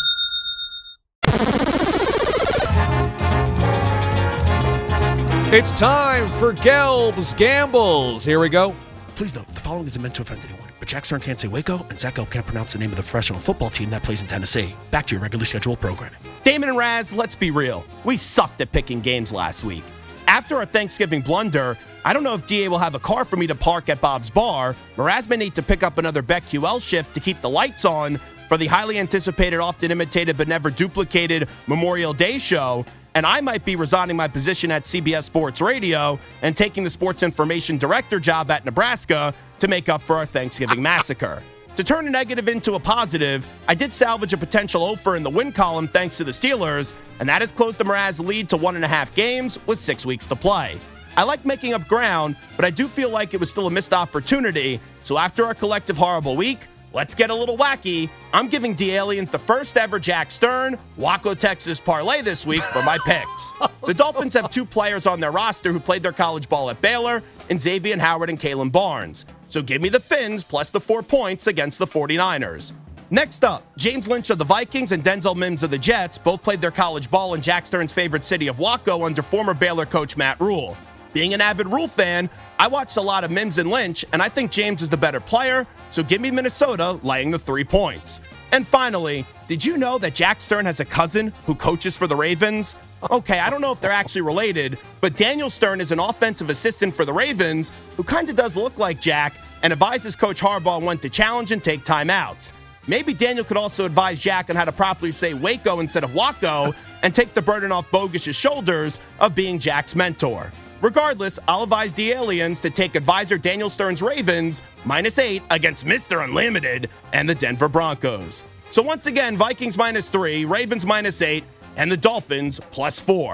It's time for Gelb's Gambles. Here we go. Please note, the following isn't meant to offend anyone, but Jack Stern can't say Waco, and Zach Gelb can't pronounce the name of the professional football team that plays in Tennessee. Back to your regularly scheduled programming. Damon and Raz, let's be real. We sucked at picking games last week. After our Thanksgiving blunder, I don't know if DA will have a car for me to park at Bob's Bar. Mraz may need to pick up another BetQL shift to keep the lights on for the highly anticipated, often imitated, but never duplicated Memorial Day show. And I might be resigning my position at CBS Sports Radio and taking the sports information director job at Nebraska to make up for our Thanksgiving massacre. To turn a negative into a positive, I did salvage a potential offer in the win column thanks to the Steelers, and that has closed the Mraz lead to 1.5 games with 6 weeks to play. I like making up ground, but I do feel like it was still a missed opportunity. So after our collective horrible week, let's get a little wacky. I'm giving D-Aliens the first ever Jack Stern, Waco, Texas parlay this week for my picks. The Dolphins have 2 players on their roster who played their college ball at Baylor, in Xavier Howard and Kalen Barnes. So give me the Fins plus the 4 points against the 49ers. Next up, James Lynch of the Vikings and Denzel Mims of the Jets both played their college ball in Jack Stern's favorite city of Waco under former Baylor coach Matt Rule. Being an avid Rule fan, I watched a lot of Mims and Lynch, and I think James is the better player, so give me Minnesota laying the 3 points. And finally, did you know that Jack Stern has a cousin who coaches for the Ravens? Okay, I don't know if they're actually related, but Daniel Stern is an offensive assistant for the Ravens who kind of does look like Jack and advises Coach Harbaugh when to challenge and take timeouts. Maybe Daniel could also advise Jack on how to properly say Waco instead of Waco and take the burden off Bogus's shoulders of being Jack's mentor. Regardless, I'll advise the Aliens to take advisor Daniel Stern's Ravens -8 against Mr. Unlimited and the Denver Broncos. So once again, Vikings -3, Ravens -8, and the Dolphins +4.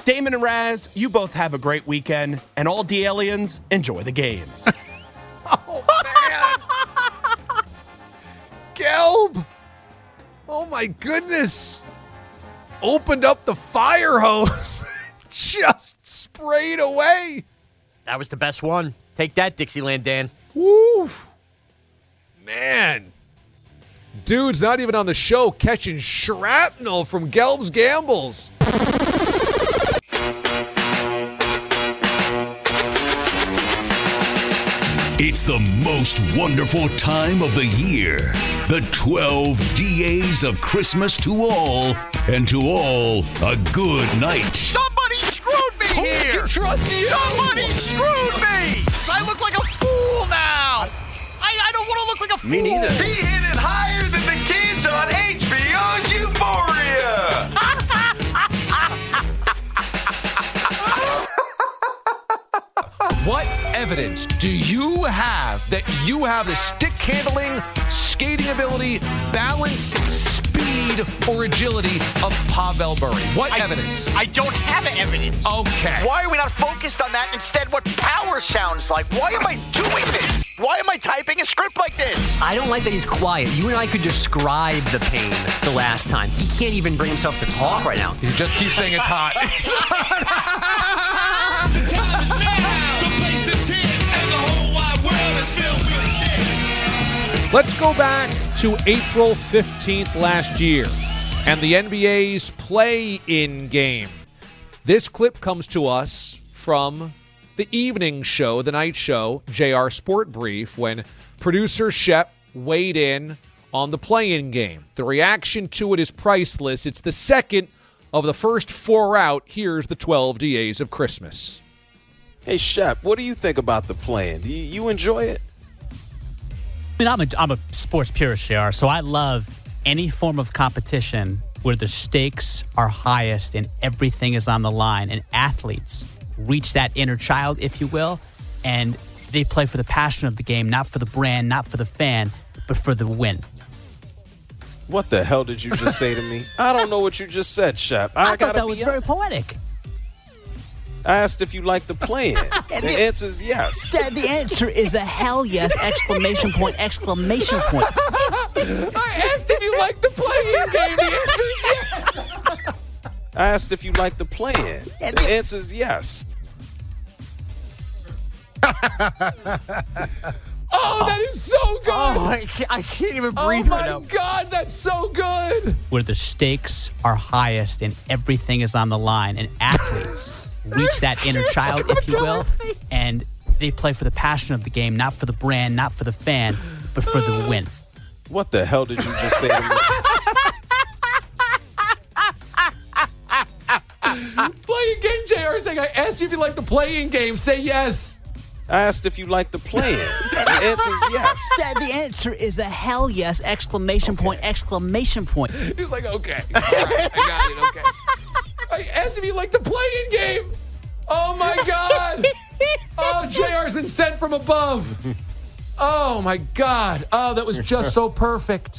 Damon and Raz, you both have a great weekend, and all D-Aliens, enjoy the games. Gelb! Oh my goodness! Opened up the fire hose. Just sprayed away. That was the best one. Take that, Dixieland Dan. Woo! Man. Dude's not even on the show catching shrapnel from Gelb's gambles. It's the most wonderful time of the year. The 12 DAs of Christmas to all, and to all, a good night. Somebody screwed me here! Who can trust you? Somebody screwed me! I look like a fool now! I don't want to look like a fool! Me neither. He hit it higher than the kids on HBO's Euphoria! What evidence do you have that you have the stick handling, skating ability, balance, speed, or agility of Pavel Bure? What evidence? I don't have evidence. Okay. Why are we not focused on that instead? What power sounds like? Why am I doing this? Why am I typing a script like this? I don't like that he's quiet. You and I could describe the pain the last time. He can't even bring himself to talk right now. He just keeps saying it's hot. The time is now. The place is here, and the whole wide world is filled with shit. Let's go back to April 15th last year and the NBA's play-in game. This clip comes to us from the evening show, the night show, JR Sport Brief, when producer Shep weighed in on the play-in game. The reaction to it is priceless. It's the second of the first 4 out. Here's the 12 DAs of Christmas. Hey, Shep, what do you think about the play-in? Do you enjoy it? I mean, I'm a sports purist, JR, so I love any form of competition where the stakes are highest and everything is on the line, and athletes reach that inner child, if you will, and they play for the passion of the game, not for the brand, not for the fan, but for the win. What the hell did you just say to me? I don't know what you just said, Shep. I thought that was very poetic. I asked if you like the play-in. The answer is yes. The answer is a hell yes, exclamation point, exclamation point. I asked if you like the play-in game. The answer is yes. I asked if you like the play-in. The answer is yes. Oh, that is so good. Oh, I can't even breathe right now. Oh, my God, that's so good. Where the stakes are highest and everything is on the line, and athletes reach that inner child, if you will, and they play for the passion of the game, not for the brand, not for the fan, but for the win. What the hell did you just say to me? Play-in game, JR saying, I asked you if you like the play-in game. Say yes. I asked if you like the play-in. The answer is yes. The answer is a hell yes, exclamation point, exclamation point. He was like, okay. All right, I got it, okay. I asked if you like the play-in game. Oh, my God. Oh, JR's been sent from above. Oh, my God. Oh, that was just so perfect.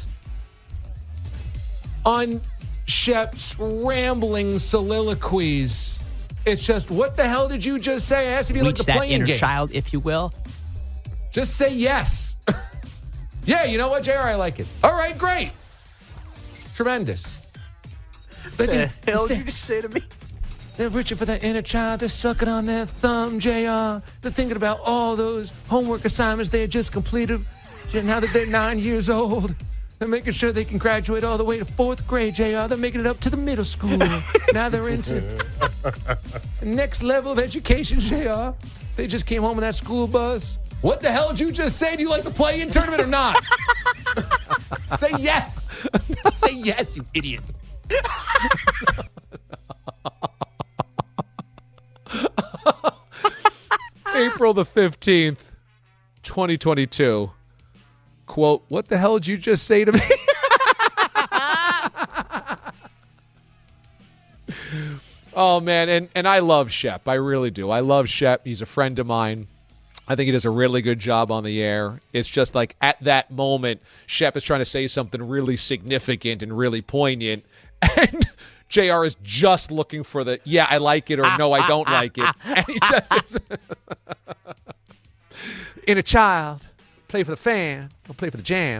On Shep's rambling soliloquies, it's just, what the hell did you just say? I asked if you like the play-in game. Reach that inner child, if you will. Just say yes. Yeah, you know what, JR? I like it. All right, great. Tremendous. What the hell did you just say to me? They're reaching for that inner child. They're sucking on their thumb, JR. They're thinking about all those homework assignments they had just completed. Now that they're 9 years old, they're making sure they can graduate all the way to 4th grade, JR. They're making it up to the middle school. Now they're into the next level of education, JR. They just came home in that school bus. What the hell did you just say? Do you like the play-in tournament or not? Say yes. Say yes, you idiot. April the 15th, 2022. Quote, what the hell did you just say to me? Oh, man. And I love Shep. I really do. I love Shep. He's a friend of mine. I think he does a really good job on the air. It's just like at that moment, Shep is trying to say something really significant and really poignant. And JR is just looking for the, yeah, I like it, or no, I don't like it. And he just is. Inner child, play for the fan, don't play for the jam.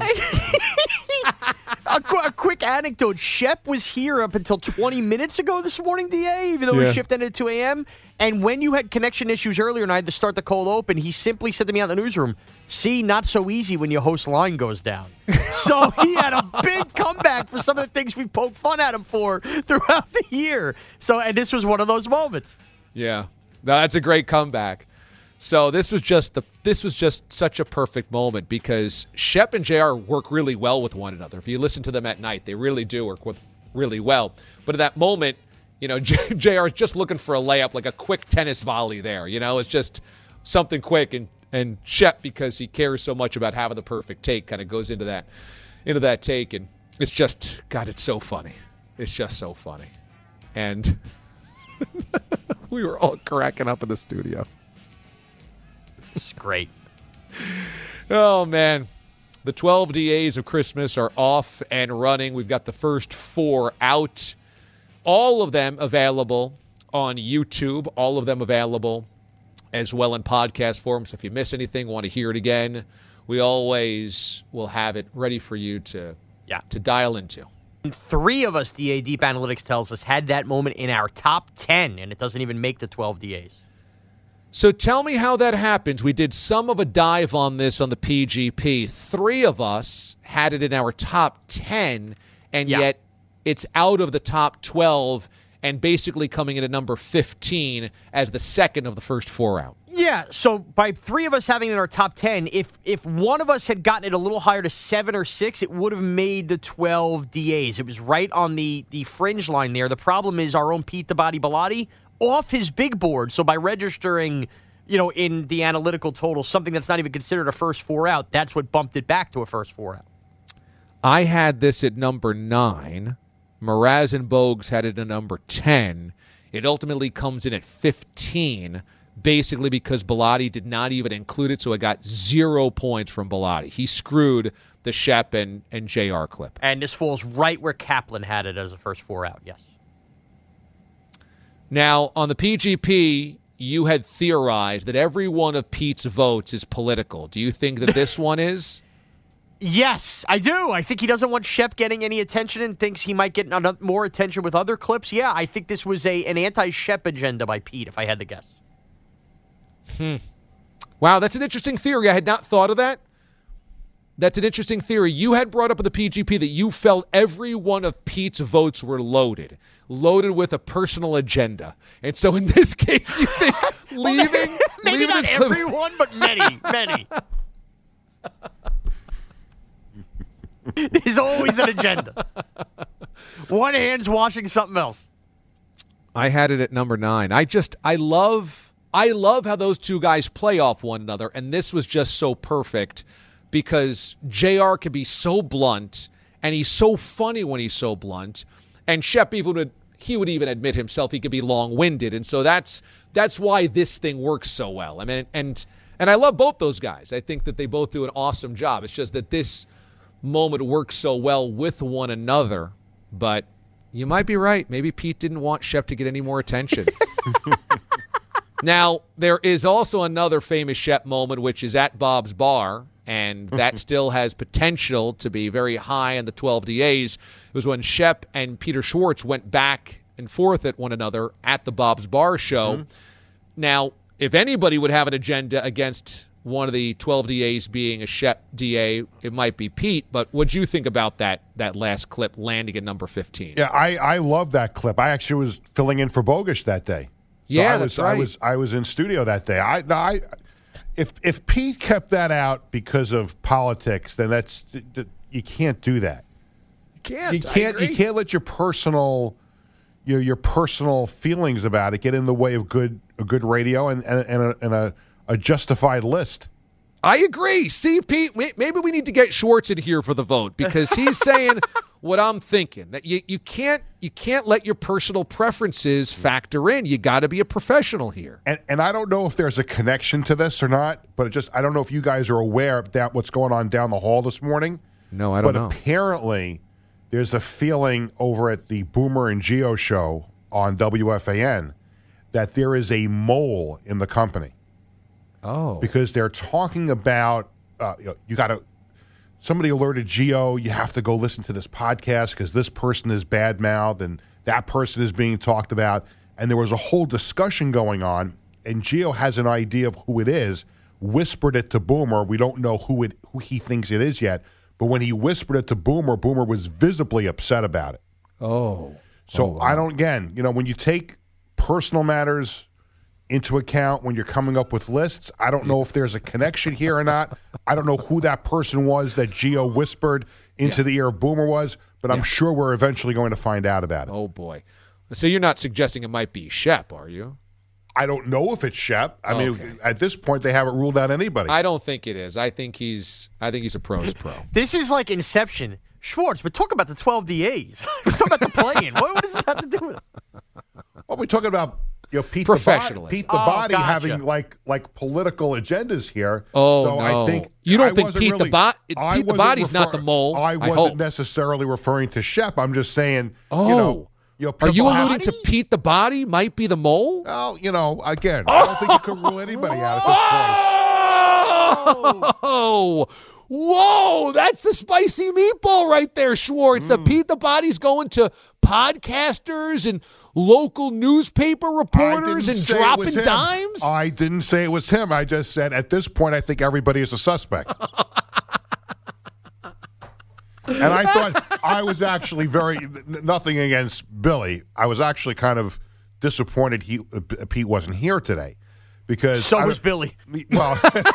A quick anecdote. Shep was here up until 20 minutes ago this morning, DA, even though his shift ended at 2 a.m. And when you had connection issues earlier and I had to start the cold open, he simply said to me out in the newsroom, see, not so easy when your host line goes down. So he had a big comeback for some of the things we poked fun at him for throughout the year. And this was one of those moments. Yeah. No, that's a great comeback. So this was just such a perfect moment because Shep and JR work really well with one another. If you listen to them at night, they really do work with really well. But at that moment, JR is just looking for a layup, like a quick tennis volley there. It's just something quick. And Shep, because he cares so much about having the perfect take, kind of goes into that take. And it's just, God, it's so funny. It's just so funny. And we were all cracking up in the studio. It's great. Oh, man. The 12 DAs of Christmas are off and running. We've got the first 4 out. All of them available on YouTube. All of them available as well in podcast form. So if you miss anything, want to hear it again, we always will have it ready for you to dial into. 3 of us, DA Deep Analytics tells us, had that moment in our top 10, and it doesn't even make the 12 DAs. So tell me how that happens. We did some of a dive on this on the PGP. 3 of us had it in our top 10, and yet it's out of the top 12 and basically coming in at number 15 as the second of the first 4 out. Yeah, so by 3 of us having it in our top 10, if one of us had gotten it a little higher to 7 or 6, it would have made the 12 DAs. It was right on the fringe line there. The problem is our own Pete the Body Bellotti off his big board. So by registering, in the analytical total, something that's not even considered a first 4 out, that's what bumped it back to a first 4 out. I had this at number 9. Mraz and Bogues had it at number 10. It ultimately comes in at 15, basically because Bellotti did not even include it, so it got 0 points from Bellotti. He screwed the Shep and JR clip. And this falls right where Kaplan had it as a first 4 out, yes. Now, on the PGP, you had theorized that every one of Pete's votes is political. Do you think that this one is? Yes, I do. I think he doesn't want Shep getting any attention and thinks he might get more attention with other clips. Yeah, I think this was an anti-Shep agenda by Pete, if I had to guess. Wow, that's an interesting theory. I had not thought of that. That's an interesting theory. You had brought up in the PGP that you felt every one of Pete's votes were loaded with a personal agenda. And so in this case, you think leaving... Maybe leaving not everyone, but many. There's always an agenda. One hand's washing something else. I had it at number 9. I love how those two guys play off one another, and this was just so perfect because JR can be so blunt, and he's so funny when he's so blunt, and Shep would even admit himself he could be long-winded, and so that's why this thing works so well. I mean, and I love both those guys. I think that they both do an awesome job. It's just that this moment works so well with one another, but you might be right. Maybe Pete didn't want Shep to get any more attention. Now, there is also another famous Shep moment, which is at Bob's Bar, and that still has potential to be very high in the 12 DAs. It was when Shep and Peter Schwartz went back and forth at one another at the Bob's Bar show. Now, if anybody would have an agenda against one of the 12 DAs being a Shep DA, it might be Pete, but what'd you think about that last clip landing at number 15? Yeah, I love that clip. I actually was filling in for Bogusch that day. So that's right. I was in studio that day. If Pete kept that out because of politics, then you can't do that. You can't let your personal feelings about it get in the way of a good radio and a justified list. I agree. See, Pete, maybe we need to get Schwartz in here for the vote because he's saying what I'm thinking, that you can't let your personal preferences factor in. You got to be a professional here. And I don't know if there's a connection to this or not, but I don't know if you guys are aware of what's going on down the hall this morning. No, I don't know. But apparently there's a feeling over at the Boomer and Geo show on WFAN that there is a mole in the company. Oh. Because they're talking about, you got to, somebody alerted Geo, you have to go listen to this podcast because this person is bad-mouthed and that person is being talked about. And there was a whole discussion going on, and Geo has an idea of who it is, whispered it to Boomer. We don't know who he thinks it is yet. But when he whispered it to Boomer, Boomer was visibly upset about it. Oh. So wow. I don't, again, when you take personal matters into account when you're coming up with lists, I don't know if there's a connection here or not. I don't know who that person was that Geo whispered into the ear of Boomer was, but I'm sure we're eventually going to find out about it. Oh, boy. So you're not suggesting it might be Shep, are you? I don't know if it's Shep. I mean, at this point, they haven't ruled out anybody. I don't think it is. I think he's a pro's pro. This is like Inception. Schwartz, but talk about the 12 DAs. We're talking about the play-in. What does this have to do with it? Well, we're talking about Pete professionally. Pete the Body having like political agendas here. Oh, so no. I think You don't I think wasn't Pete really- Pete the Body's not the mole? I wasn't hope. necessarily referring to Shep. I'm just saying, Oh. Are you people have- alluding to Pete the Body might be the mole? Well, again, I don't think you can rule anybody out at this point. Oh, whoa, that's the spicy meatball right there, Schwartz. The Pete the Body's going to podcasters and local newspaper reporters and dropping dimes? I didn't say it was him. I just said at this point, I think everybody is a suspect. And I thought I was actually nothing against Billy. I was actually kind of disappointed Pete wasn't here today. Because so was Billy. Well,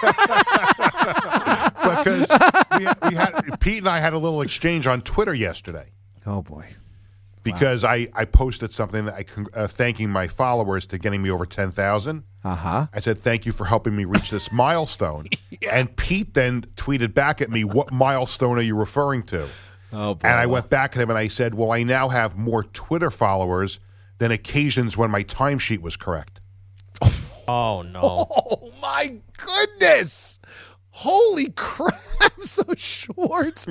because we had Pete and I had a little exchange on Twitter yesterday. Oh, boy. Because I posted something that thanking my followers to getting me over 10,000. Uh-huh. I said, thank you for helping me reach this milestone. And Pete then tweeted back at me, what milestone are you referring to? Oh, boy. And I went back to him and I said, well, I now have more Twitter followers than occasions when my timesheet was correct. Oh, no. Oh, my goodness. Holy crap. So Schwartz,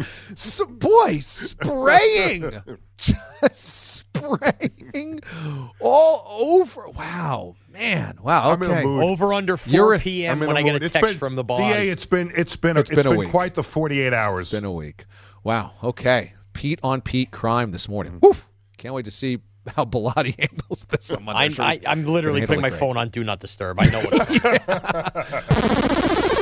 spraying. Just spraying all over. Wow, man. Wow, I'm in a okay. mood. Over under 4 p.m. when I get a text from the Body. DA, it's been a week. quite the 48 hours. It's been a week. Wow, okay. Pete on Pete crime this morning. Woof. Can't wait to see how Bilotti handles this on Monday. I'm literally putting my phone on Do Not Disturb. I know what.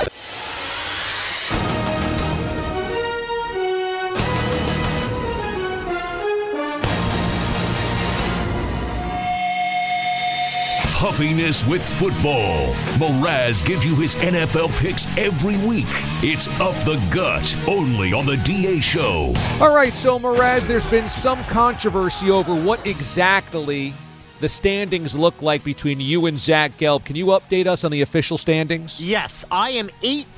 Puffiness with football. Mraz gives you his NFL picks every week. It's Up the Gut, only on the DA Show. All right, so Mraz, there's been some controversy over what exactly the standings look like between you and Zach Gelb. Can you update us on the official standings? Yes, I am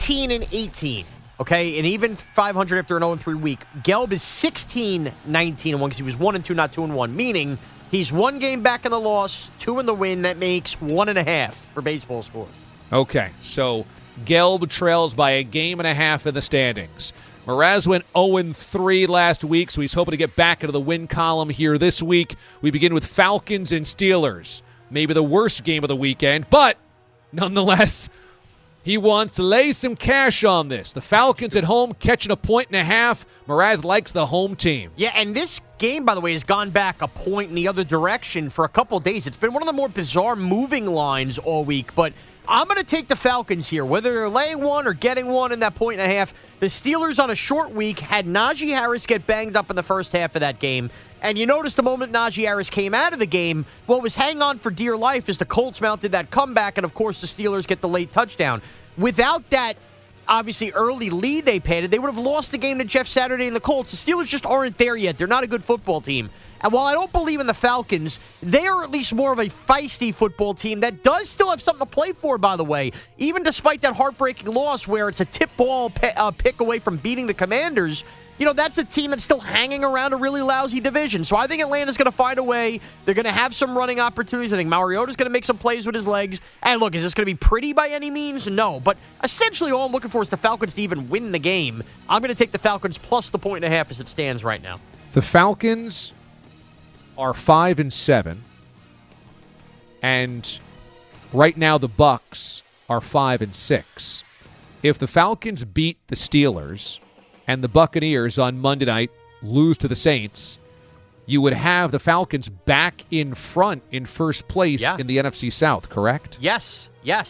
18-18. Okay, and even 500 after an 0-3 week. Gelb is 16-19-1 because he was 1-2, not 2-1, meaning he's one game back in the loss, 2 in the win. That makes 1.5 for baseball score. Okay, so Gelb trails by a game and a half in the standings. Mraz went 0-3 last week, so he's hoping to get back into the win column here this week. We begin with Falcons and Steelers. Maybe the worst game of the weekend, but nonetheless, he wants to lay some cash on this. The Falcons at home catching 1.5. Mraz likes the home team. Yeah, and this game, by the way, has gone back a point in the other direction for a couple of days. It's been one of the more bizarre moving lines all week, but I'm going to take the Falcons here, whether they're laying one or getting one in that 1.5. The Steelers on a short week had Najee Harris get banged up in the first half of that game. And you notice the moment Najee Harris came out of the game, what was hang on for dear life is the Colts mounted that comeback, and of course the Steelers get the late touchdown. Without that, obviously, early lead they padded, they would have lost the game to Jeff Saturday and the Colts. The Steelers just aren't there yet. They're not a good football team. And while I don't believe in the Falcons, they are at least more of a feisty football team that does still have something to play for, by the way. Even despite that heartbreaking loss where it's a tip ball pick away from beating the Commanders, you know, that's a team that's still hanging around a really lousy division. So I think Atlanta's going to find a way. They're going to have some running opportunities. I think Mariota's going to make some plays with his legs. And look, is this going to be pretty by any means? No. But essentially all I'm looking for is the Falcons to even win the game. I'm going to take the Falcons plus the 1.5 as it stands right now. The Falcons are 5-7, and right now the Bucs are 5-6. If the Falcons beat the Steelers and the Buccaneers on Monday night lose to the Saints, you would have the Falcons back in front in first place in the NFC South, correct? Yes.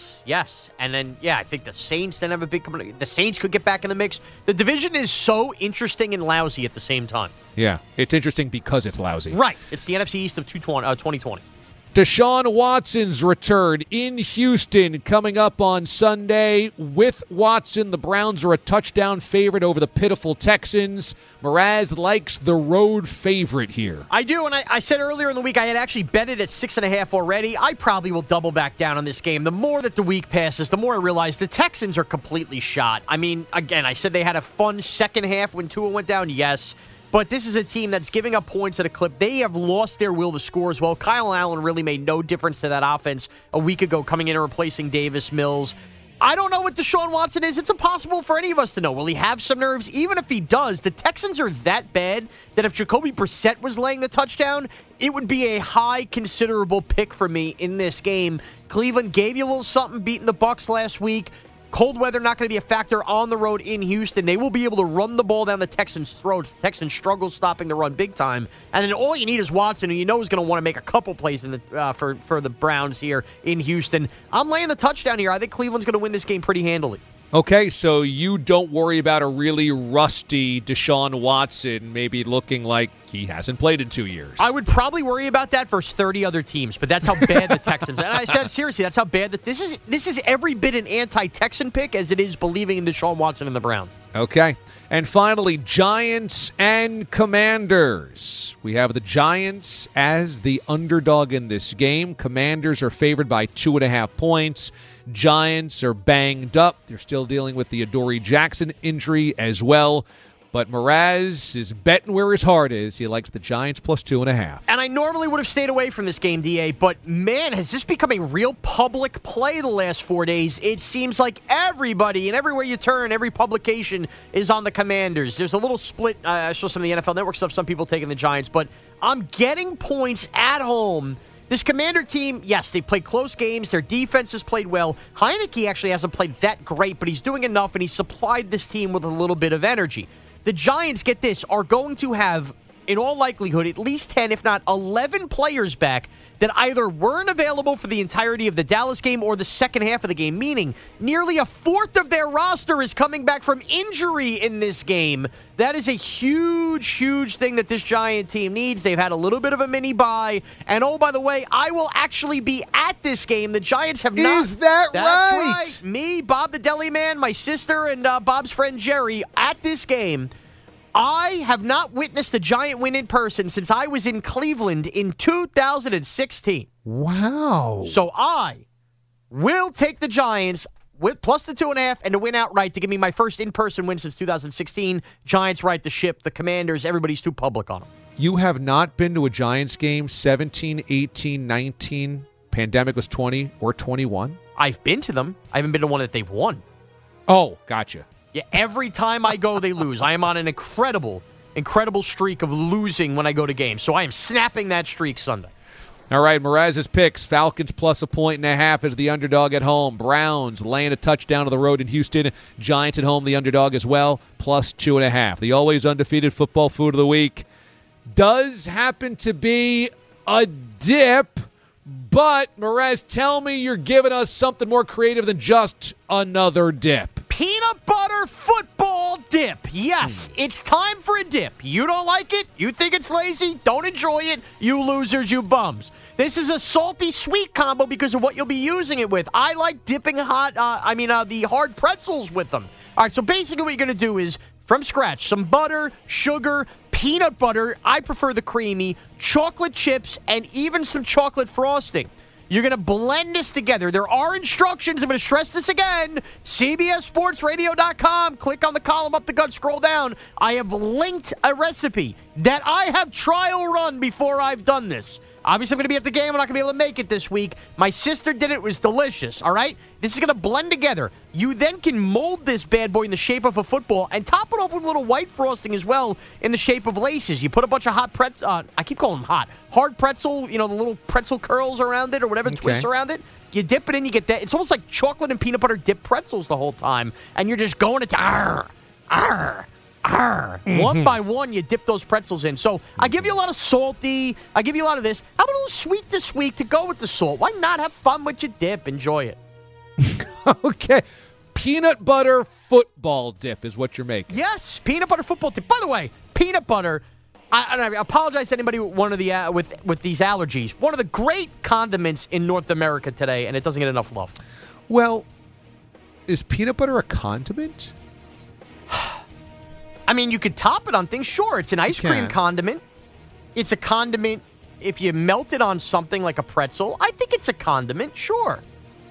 And then, I think the Saints then have a big company. The Saints could get back in the mix. The division is so interesting and lousy at the same time. Yeah, it's interesting because it's lousy. Right. It's the NFC East of 2020. Deshaun Watson's return in Houston coming up on Sunday. With Watson, the Browns are a touchdown favorite over the pitiful Texans. Mraz likes the road favorite here. I do, and I said earlier in the week I had actually betted at 6.5 already. I probably will double back down on this game. The more that the week passes, the more I realize the Texans are completely shot. I mean, again, I said they had a fun second half when Tua went down, yes. But this is a team that's giving up points at a clip. They have lost their will to score as well. Kyle Allen really made no difference to that offense a week ago, coming in and replacing Davis Mills. I don't know what Deshaun Watson is. It's impossible for any of us to know. Will he have some nerves? Even if he does, the Texans are that bad that if Jacoby Brissett was laying the touchdown, it would be a high, considerable pick for me in this game. Cleveland gave you a little something beating the Bucs last week. Cold weather not going to be a factor on the road in Houston. They will be able to run the ball down the Texans' throats. The Texans struggle stopping the run big time. And then all you need is Watson, who you know is going to want to make a couple plays in the for the Browns here in Houston. I'm laying the touchdown here. I think Cleveland's going to win this game pretty handily. Okay, so you don't worry about a really rusty Deshaun Watson maybe looking like he hasn't played in 2 years. I would probably worry about that versus 30 other teams, but that's how bad the Texans. And I said seriously, that's how bad that this is every bit an anti-Texan pick as it is believing in Deshaun Watson and the Browns. Okay. And finally, Giants and Commanders. We have the Giants as the underdog in this game. Commanders are favored by 2.5 points. Giants are banged up. They're still dealing with the Adoree Jackson injury as well. But Mraz is betting where his heart is. He likes the Giants plus 2.5. And I normally would have stayed away from this game, DA, but man, has this become a real public play the last 4 days. It seems like everybody and everywhere you turn, every publication is on the Commanders. There's a little split. I saw some of the NFL Network stuff, some people taking the Giants, but I'm getting points at home. This Commander team, yes, they played close games. Their defense has played well. Heineke actually hasn't played that great, but he's doing enough, and he's supplied this team with a little bit of energy. The Giants, get this, are going to have, in all likelihood, at least 10, if not 11 players back that either weren't available for the entirety of the Dallas game or the second half of the game, meaning nearly a fourth of their roster is coming back from injury in this game. That is a huge, huge thing that this Giant team needs. They've had a little bit of a mini bye. And oh, by the way, I will actually be at this game. The Giants have not. Is that That's right? Me, Bob the Deli Man, my sister, and Bob's friend Jerry at this game. I have not witnessed a Giant win in person since I was in Cleveland in 2016. Wow. So I will take the Giants with plus the 2.5 and to win outright to give me my first in-person win since 2016. Giants right the ship. The Commanders, everybody's too public on them. You have not been to a Giants game 17, 18, 19, pandemic was 20 or 21? I've been to them. I haven't been to one that they've won. Oh, gotcha. Yeah, every time I go, they lose. I am on an incredible streak of losing when I go to games. So I am snapping that streak Sunday. All right, Mraz's picks. Falcons plus 1.5 as the underdog at home. Browns laying a touchdown to the road in Houston. Giants at home, the underdog as well, plus 2.5. The always undefeated football food of the week does happen to be a dip. But, Mraz, tell me you're giving us something more creative than just another dip. Peanut butter football dip. Yes, it's time for a dip. You don't like it? You think it's lazy? Don't enjoy it. You losers, you bums. This is a salty sweet combo because of what you'll be using it with. I like dipping the hard pretzels with them. All right, so basically what you're going to do is, from scratch, some butter, sugar, peanut butter, I prefer the creamy, chocolate chips, and even some chocolate frosting. You're going to blend this together. There are instructions. I'm going to stress this again. CBSSportsRadio.com. Click on the column up the gut, scroll down. I have linked a recipe that I have trial run before I've done this. Obviously, I'm going to be at the game. I'm not going to be able to make it this week. My sister did it. It was delicious, all right? This is going to blend together. You then can mold this bad boy in the shape of a football and top it off with a little white frosting as well in the shape of laces. You put a bunch of hot pretzel, I keep calling them hot, hard pretzel, the little pretzel curls around it or whatever, twists around it. You dip it in, you get that. It's almost like chocolate and peanut butter dipped pretzels the whole time, and you're just going to One by one, you dip those pretzels in. So I give you a lot of salty. I give you a lot of this. How about a little sweet this week to go with the salt? Why not have fun with your dip? Enjoy it. Okay. Peanut butter football dip is what you're making. Yes, peanut butter football dip. By the way, peanut butter. I apologize to anybody with one of the with these allergies. One of the great condiments in North America today, and it doesn't get enough love. Well, is peanut butter a condiment? I mean, you could top it on things. Sure, it's an ice cream condiment. It's a condiment if you melt it on something like a pretzel. I think it's a condiment, sure.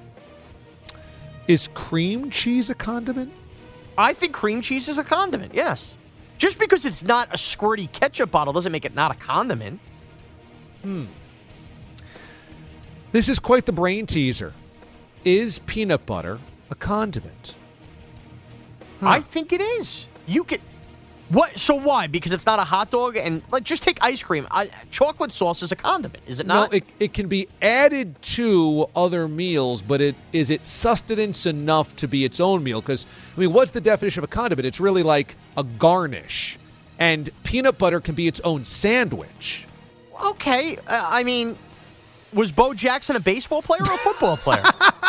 Is cream cheese a condiment? I think cream cheese is a condiment, yes. Just because it's not a squirty ketchup bottle doesn't make it not a condiment. This is quite the brain teaser. Is peanut butter a condiment? I think it is. You could... What? So why? Because it's not a hot dog? And just take ice cream. Chocolate sauce is a condiment, is it not? No, it can be added to other meals, but is it sustenance enough to be its own meal? Because, what's the definition of a condiment? It's really like a garnish. And peanut butter can be its own sandwich. Okay. Was Bo Jackson a baseball player or a football player?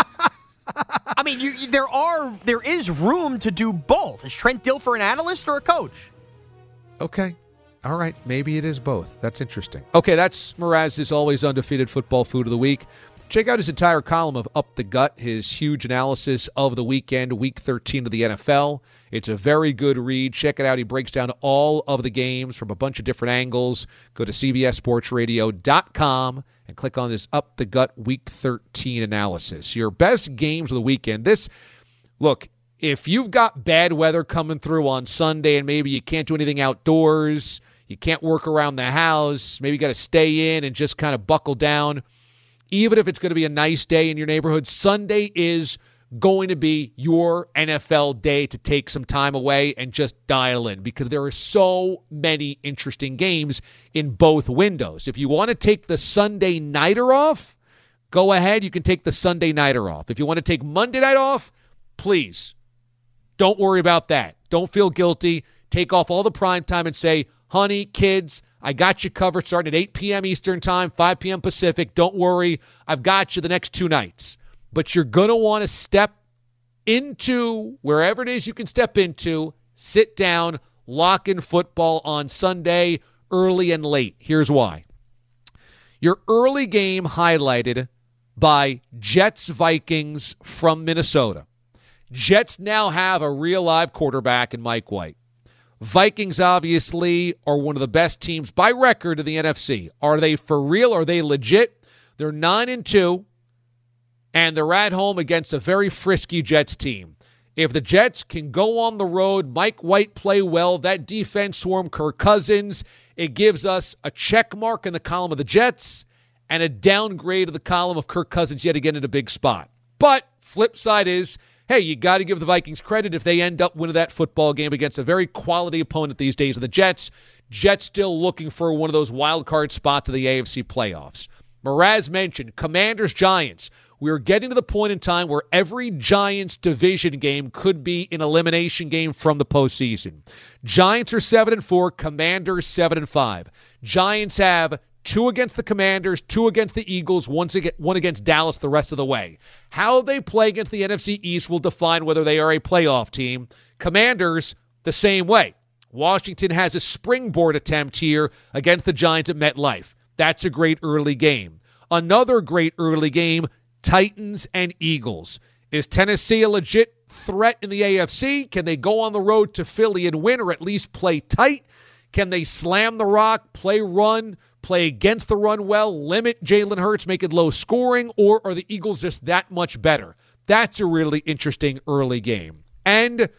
There is room to do both. Is Trent Dilfer an analyst or a coach? Okay. All right. Maybe it is both. That's interesting. Okay, that's Mraz's always undefeated football food of the week. Check out his entire column of Up the Gut, his huge analysis of the weekend, Week 13 of the NFL. It's a very good read. Check it out. He breaks down all of the games from a bunch of different angles. Go to CBSSportsRadio.com and click on this Up the Gut Week 13 analysis. Your best games of the weekend. Look, if you've got bad weather coming through on Sunday and maybe you can't do anything outdoors, you can't work around the house, maybe you got to stay in and just kind of buckle down, even if it's going to be a nice day in your neighborhood, Sunday is going to be your NFL day to take some time away and just dial in because there are so many interesting games in both windows. If you want to take the Sunday nighter off, go ahead. You can take the Sunday nighter off. If you want to take Monday night off, please don't worry about that. Don't feel guilty. Take off all the prime time and say, honey, kids, I got you covered starting at 8 p.m. Eastern Time, 5 p.m. Pacific. Don't worry. I've got you the next 2 nights. But you're going to want to step into wherever it is you can step into, sit down, lock in football on Sunday, early and late. Here's why. Your early game highlighted by Jets-Vikings from Minnesota. Jets now have a real live quarterback in Mike White. Vikings obviously are one of the best teams by record in the NFC. Are they for real? Are they legit? They're 9-2, and they're at home against a very frisky Jets team. If the Jets can go on the road, Mike White play well, that defense swarm Kirk Cousins, it gives us a check mark in the column of the Jets and a downgrade of the column of Kirk Cousins yet again in a big spot. But flip side is, hey, you got to give the Vikings credit if they end up winning that football game against a very quality opponent these days of the Jets. Jets still looking for one of those wild card spots of the AFC playoffs. Mraz mentioned Commanders-Giants. We're getting to the point in time where every Giants division game could be an elimination game from the postseason. Giants are 7-4, Commanders 7-5. Giants have 2 against the Commanders, 2 against the Eagles, 1 against Dallas the rest of the way. How they play against the NFC East will define whether they are a playoff team. Commanders, the same way. Washington has a springboard attempt here against the Giants at MetLife. That's a great early game. Another great early game, Titans and Eagles. Is Tennessee a legit threat in the AFC? Can they go on the road to Philly and win or at least play tight? Can they slam the rock, play run, play against the run well, limit Jalen Hurts, make it low scoring, or are the Eagles just that much better? That's a really interesting early game. And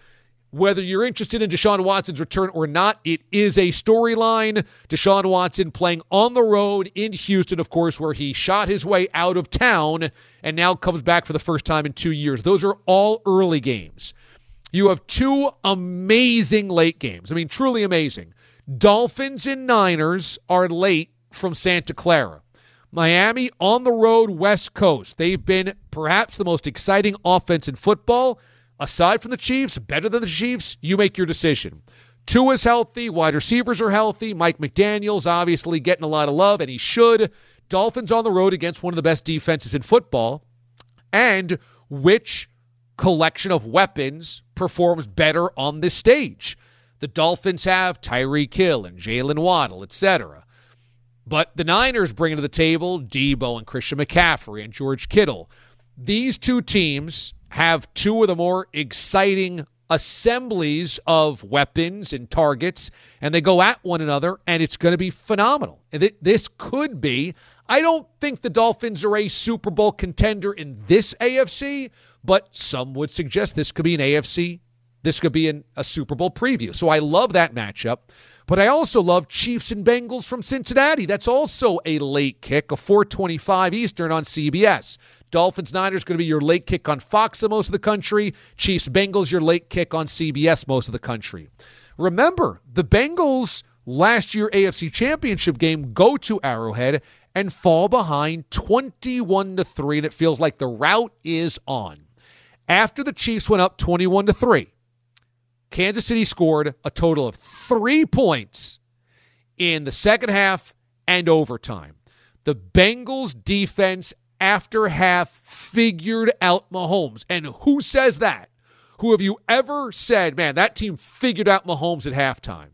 whether you're interested in Deshaun Watson's return or not, it is a storyline. Deshaun Watson playing on the road in Houston, of course, where he shot his way out of town and now comes back for the first time in 2 years. Those are all early games. You have two amazing late games. I mean, truly amazing. Dolphins and Niners are late from Santa Clara. Miami on the road, West Coast. They've been perhaps the most exciting offense in football. Aside from the Chiefs, better than the Chiefs, you make your decision. Tua's healthy, wide receivers are healthy. Mike McDaniel's obviously getting a lot of love, and he should. Dolphins on the road against one of the best defenses in football. And which collection of weapons performs better on this stage? The Dolphins have Tyreek Hill and Jalen Waddle, etc. But the Niners bring to the table Debo and Christian McCaffrey and George Kittle. These two teams have two of the more exciting assemblies of weapons and targets, and they go at one another, and it's going to be phenomenal. This could be, I don't think the Dolphins are a Super Bowl contender in this AFC, but some would suggest this could be an AFC. This could be a Super Bowl preview. So I love that matchup. But I also love Chiefs and Bengals from Cincinnati. That's also a late kick, a 4:25 Eastern on CBS. Dolphins-Niners going to be your late kick on Fox in most of the country. Chiefs-Bengals, your late kick on CBS most of the country. Remember, the Bengals last year AFC Championship game go to Arrowhead and fall behind 21-3, and it feels like the route is on. After the Chiefs went up 21-3, Kansas City scored a total of 3 points in the second half and overtime. The Bengals defense after half figured out Mahomes. And who says that? Who have you ever said, man, that team figured out Mahomes at halftime?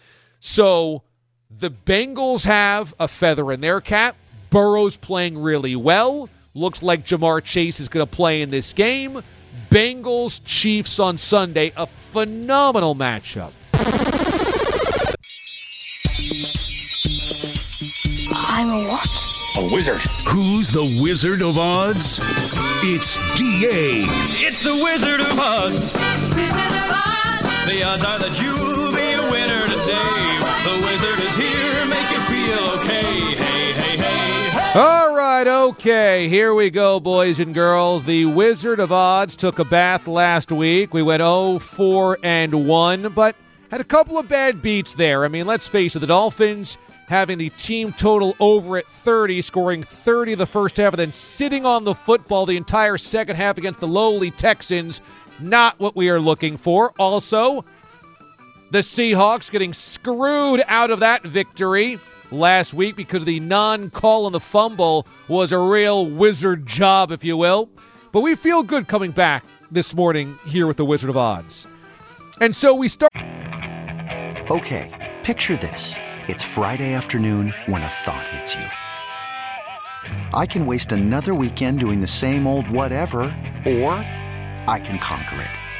So the Bengals have a feather in their cap. Burrow's playing really well. Looks like Jamar Chase is going to play in this game. Bengals, Chiefs on Sunday, a phenomenal matchup. I'm a what? A wizard. Who's the Wizard of Odds? It's D.A. It's the Wizard of Odds. Wizard of Odds. The odds are that you'll be a winner today. The Wizard is here, make you feel okay. Hey, hey, hey, hey. All right, okay, here we go, boys and girls. The Wizard of Odds took a bath last week. We went 0-4-1, but had a couple of bad beats there. I mean, let's face it, the Dolphins having the team total over at 30, scoring 30 the first half, and then sitting on the football the entire second half against the lowly Texans. Not what we are looking for. Also, the Seahawks getting screwed out of that victory last week because the non-call on the fumble was a real wizard job, if you will. But we feel good coming back this morning here with the Wizard of Odds. And so we start. Okay, picture this. It's Friday afternoon when a thought hits you. I can waste another weekend doing the same old whatever, or I can conquer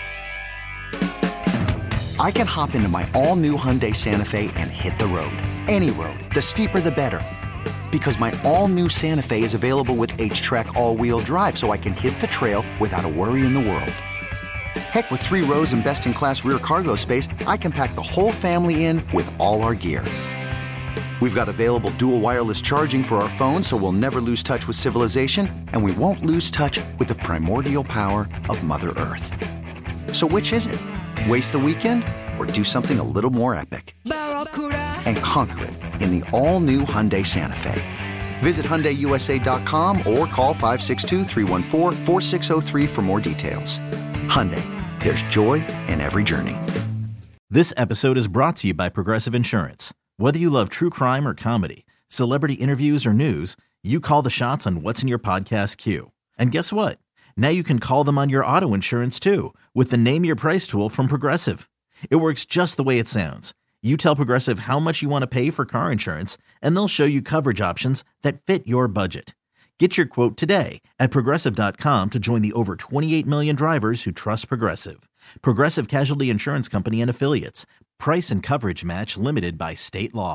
it. I can hop into my all-new Hyundai Santa Fe and hit the road. Any road. The steeper, the better. Because my all-new Santa Fe is available with H-Track all-wheel drive, so I can hit the trail without a worry in the world. Heck, with 3 rows and best-in-class rear cargo space, I can pack the whole family in with all our gear. We've got available dual wireless charging for our phones, so we'll never lose touch with civilization, and we won't lose touch with the primordial power of Mother Earth. So which is it? Waste the weekend or do something a little more epic? And conquer it in the all-new Hyundai Santa Fe. Visit HyundaiUSA.com or call 562-314-4603 for more details. Hyundai, there's joy in every journey. This episode is brought to you by Progressive Insurance. Whether you love true crime or comedy, celebrity interviews or news, you call the shots on what's in your podcast queue. And guess what? Now you can call them on your auto insurance too with the Name Your Price tool from Progressive. It works just the way it sounds. You tell Progressive how much you want to pay for car insurance, and they'll show you coverage options that fit your budget. Get your quote today at Progressive.com to join the over 28 million drivers who trust Progressive. Progressive Casualty Insurance Company and Affiliates. Price and coverage match limited by state law.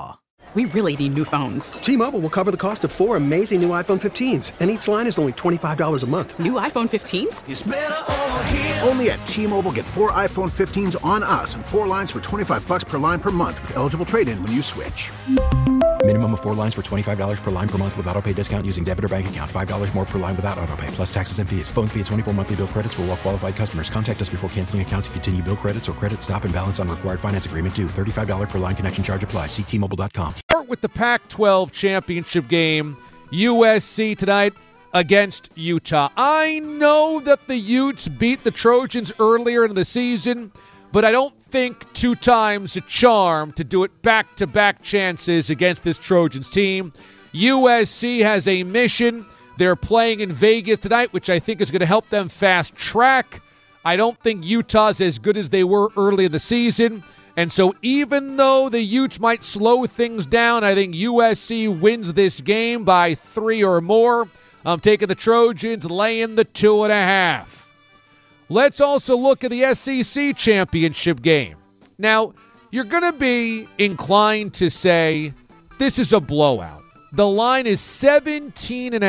We really need new phones. T-Mobile will cover the cost of 4 amazing new iPhone 15s, and each line is only $25 a month. New iPhone 15s? It's better over here. Only at T-Mobile, get 4 iPhone 15s on us and 4 lines for $25 per line per month with eligible trade-in when you switch. Minimum of 4 lines for $25 per line per month with autopay discount using debit or bank account. $5 more per line without autopay, plus taxes and fees. Phone fee at 24 monthly bill credits for well-qualified customers. Contact us before canceling account to continue bill credits or credit stop and balance on required finance agreement due. $35 per line connection charge applies. See T-Mobile.com. Start with the Pac-12 championship game. USC tonight against Utah. I know that the Utes beat the Trojans earlier in the season, but I don't think 2 times a charm to do it back-to-back chances against this Trojans team. USC has a mission. They're playing in Vegas tonight, which I think is going to help them fast track. I don't think Utah's as good as they were early in the season. And so even though the Utes might slow things down, I think USC wins this game by 3 or more. I'm taking the Trojans, laying the 2.5. Let's also look at the SEC championship game. Now, you're going to be inclined to say this is a blowout. The line is 17.5.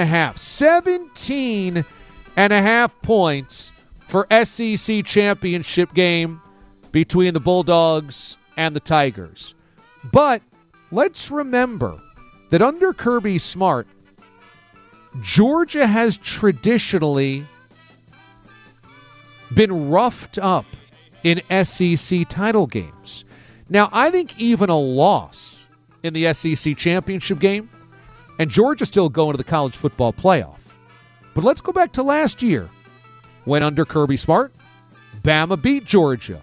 17.5 points for SEC championship game between the Bulldogs and the Tigers. But let's remember that under Kirby Smart, Georgia has traditionally been roughed up in SEC title games. Now, I think even a loss in the SEC championship game, and Georgia's still going to the college football playoff. But let's go back to last year when under Kirby Smart, Bama beat Georgia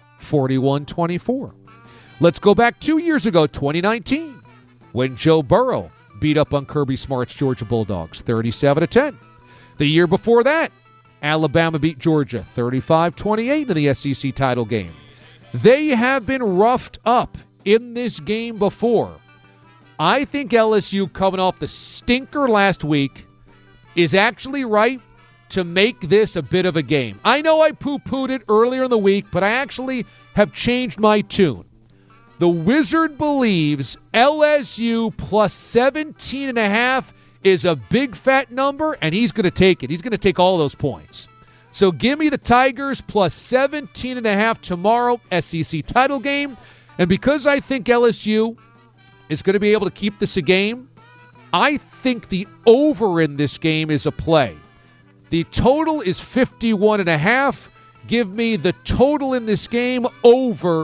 41-24. Let's go back 2 years ago, 2019, when Joe Burrow beat up on Kirby Smart's Georgia Bulldogs 37-10. The year before that, Alabama beat Georgia 35-28 in the SEC title game. They have been roughed up in this game before. I think LSU, coming off the stinker last week, is actually right to make this a bit of a game. I know I poo-pooed it earlier in the week, but I actually have changed my tune. The Wizard believes LSU plus 17.5 is a big fat number, and he's going to take it. He's going to take all those points. So give me the Tigers plus 17.5 tomorrow, SEC title game. And because I think LSU is going to be able to keep this a game, I think the over in this game is a play. The total is 51.5. Give me the total in this game over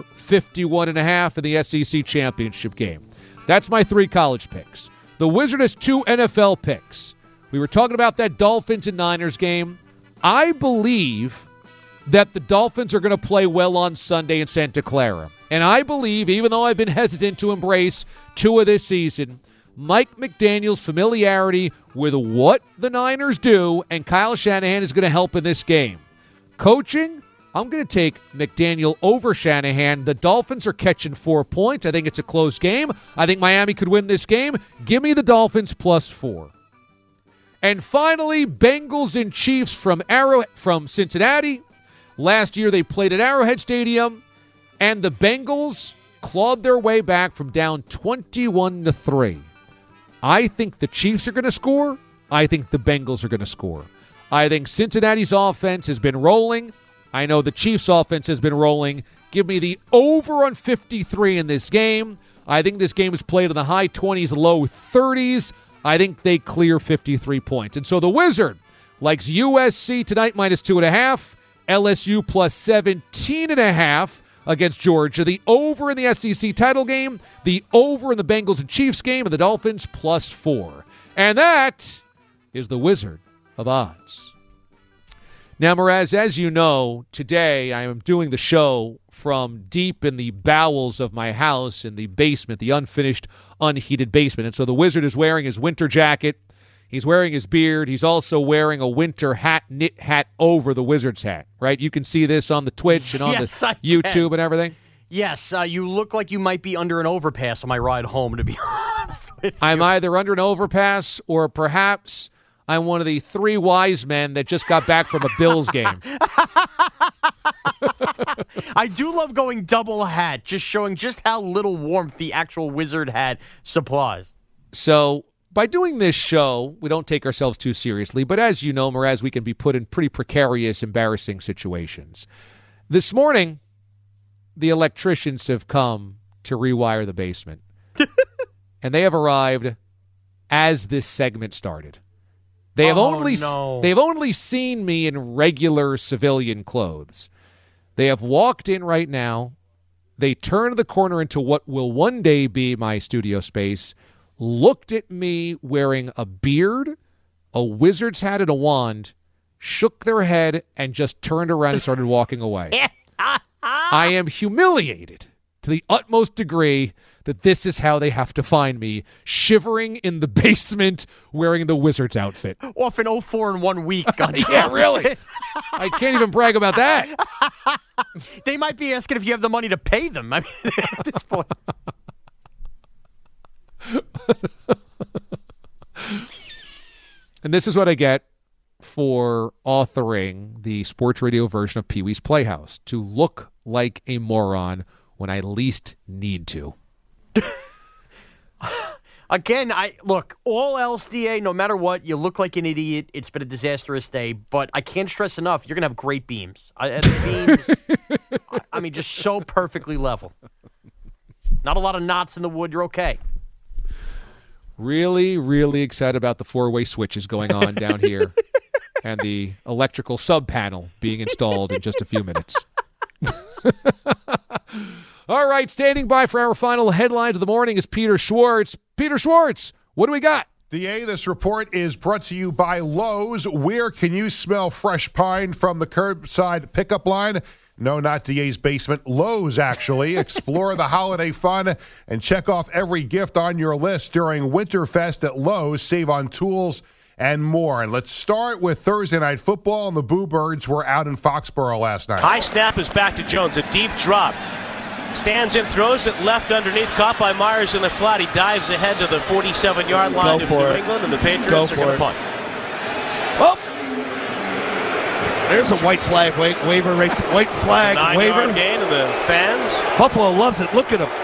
51.5 in the SEC championship game. That's my 3 college picks. The Wizard has 2 NFL picks. We were talking about that Dolphins and Niners game. I believe that the Dolphins are going to play well on Sunday in Santa Clara. And I believe, even though I've been hesitant to embrace Tua this season, Mike McDaniel's familiarity with what the Niners do and Kyle Shanahan is going to help in this game. Coaching, I'm going to take McDaniel over Shanahan. The Dolphins are catching 4 points. I think it's a close game. I think Miami could win this game. Give me the Dolphins plus 4. And finally, Bengals and Chiefs from Cincinnati. Last year they played at Arrowhead Stadium, and the Bengals clawed their way back from down 21-3. I think the Chiefs are going to score. I think the Bengals are going to score. I think Cincinnati's offense has been rolling. I know the Chiefs' offense has been rolling. Give me the over on 53 in this game. I think this game is played in the high 20s, low 30s. I think they clear 53 points. And so the Wizard likes USC tonight minus 2.5, LSU plus 17.5 against Georgia. The over in the SEC title game, the over in the Bengals and Chiefs game, and the Dolphins plus 4. And that is the Wizard of Odds. Now, Mraz, as you know, today I am doing the show from deep in the bowels of my house in the basement, the unfinished, unheated basement. And so the Wizard is wearing his winter jacket. He's wearing his beard. He's also wearing a winter hat, knit hat over the Wizard's hat, right? You can see this on the Twitch and on the YouTube and everything. Yes, you look like you might be under an overpass on my ride home, to be honest with you. I'm either under an overpass or perhaps I'm one of the 3 wise men that just got back from a Bills game. I do love going double hat, just showing just how little warmth the actual wizard hat supplies. So by doing this show, we don't take ourselves too seriously, but as you know, Mraz, we can be put in pretty precarious, embarrassing situations. This morning, the electricians have come to rewire the basement. And they have arrived as this segment started. They have they've only seen me in regular civilian clothes. They have walked in right now. They turned the corner into what will one day be my studio space, looked at me wearing a beard, a wizard's hat, and a wand, shook their head, and just turned around and started walking away. I am humiliated to the utmost degree that this is how they have to find me, shivering in the basement wearing the wizard's outfit. Off an 0-4 in 1 week. Yeah, really. I can't even brag about that. They might be asking if you have the money to pay them. I mean, at this point. And this is what I get for authoring the sports radio version of Pee-wee's Playhouse, to look like a moron when I least need to. Again, look, all else, DA, no matter what, you look like an idiot. It's been a disastrous day, but I can't stress enough, you're going to have great beams. I mean, just so perfectly level. Not a lot of knots in the wood. You're okay. Really, really excited about the four-way switches going on down here and the electrical sub-panel being installed in just a few minutes. All right, standing by for our final headlines of the morning is Peter Schwartz. Peter Schwartz, what do we got? DA, this report is brought to you by Lowe's. Where can you smell fresh pine from the curbside pickup line? No, not DA's basement. Lowe's, actually. Explore the holiday fun and check off every gift on your list during Winterfest at Lowe's. Save on tools and more. And let's start with Thursday Night Football, and the Boo Birds were out in Foxborough last night. High snap is back to Jones. A deep drop. Stands in, throws it left underneath. Caught by Myers in the flat. He dives ahead to the 47-yard line of New England, and the Patriots are going to punt. Oh! There's a white flag waiver. White flag waiver. 9-yard gain to the fans. Buffalo loves it. Look at them.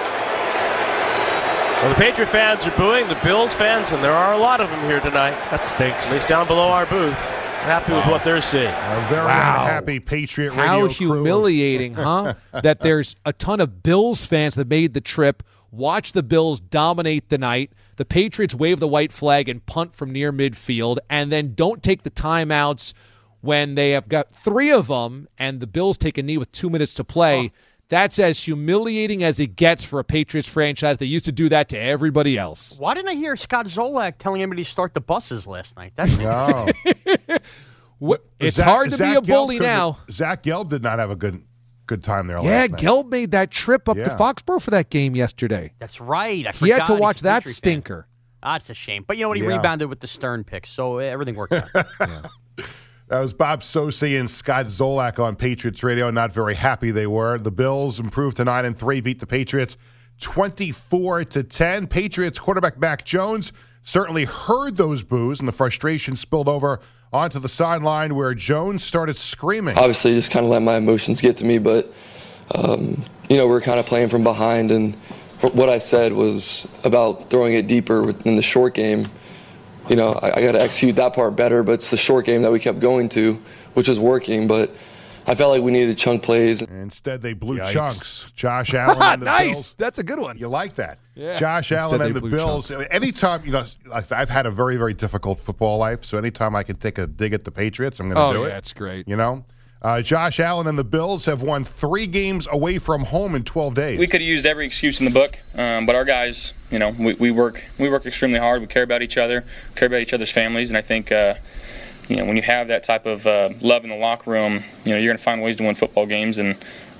Well, the Patriot fans are booing the Bills fans, and there are a lot of them here tonight. That stinks. At least down below our booth. Happy with what they're seeing. A very unhappy Patriot radio How crew. humiliating, huh? That there's a ton of Bills fans that made the trip, watch the Bills dominate the night, the Patriots wave the white flag and punt from near midfield, and then don't take the timeouts when they have got 3 of them and the Bills take a knee with 2 minutes to play. That's as humiliating as it gets for a Patriots franchise. They used to do that to everybody else. Why didn't I hear Scott Zolak telling everybody to start the buses last night? No. It's hard to be a bully now. Zach Gelb did not have a good time there Yeah, last night. Gelb made that trip up to Foxborough for that game yesterday. That's right. I He had forgot to he's watch a that Patriot stinker. fan. That's a shame. But you know what? He Yeah. rebounded with the Stern pick, so everything worked out. That was Bob Socci and Scott Zolak on Patriots Radio. Not very happy they were. The Bills improved to 9-3, beat the Patriots 24-10. Patriots quarterback Mac Jones certainly heard those boos, and the frustration spilled over onto the sideline where Jones started screaming. Obviously, just kind of let my emotions get to me, but we're kind of playing from behind, and what I said was about throwing it deeper in the short game. I got to execute that part better, but it's the short game that we kept going to, which was working, but I felt like we needed chunk plays. Instead, they blew Yikes. chunks. Josh Allen and the Nice. Bills. That's a good one. You like that. Yeah. Josh Instead, Allen they and the blew Bills. chunks. Anytime, I've had a very, very difficult football life, so anytime I can take a dig at the Patriots, I'm going to do it. That's great. Josh Allen and the Bills have won 3 games away from home in 12 days. We could have used every excuse in the book, but our guys, we work extremely hard. We care about each other, care about each other's families, and I think, when you have that type of love in the locker room, you're going to find ways to win football games. And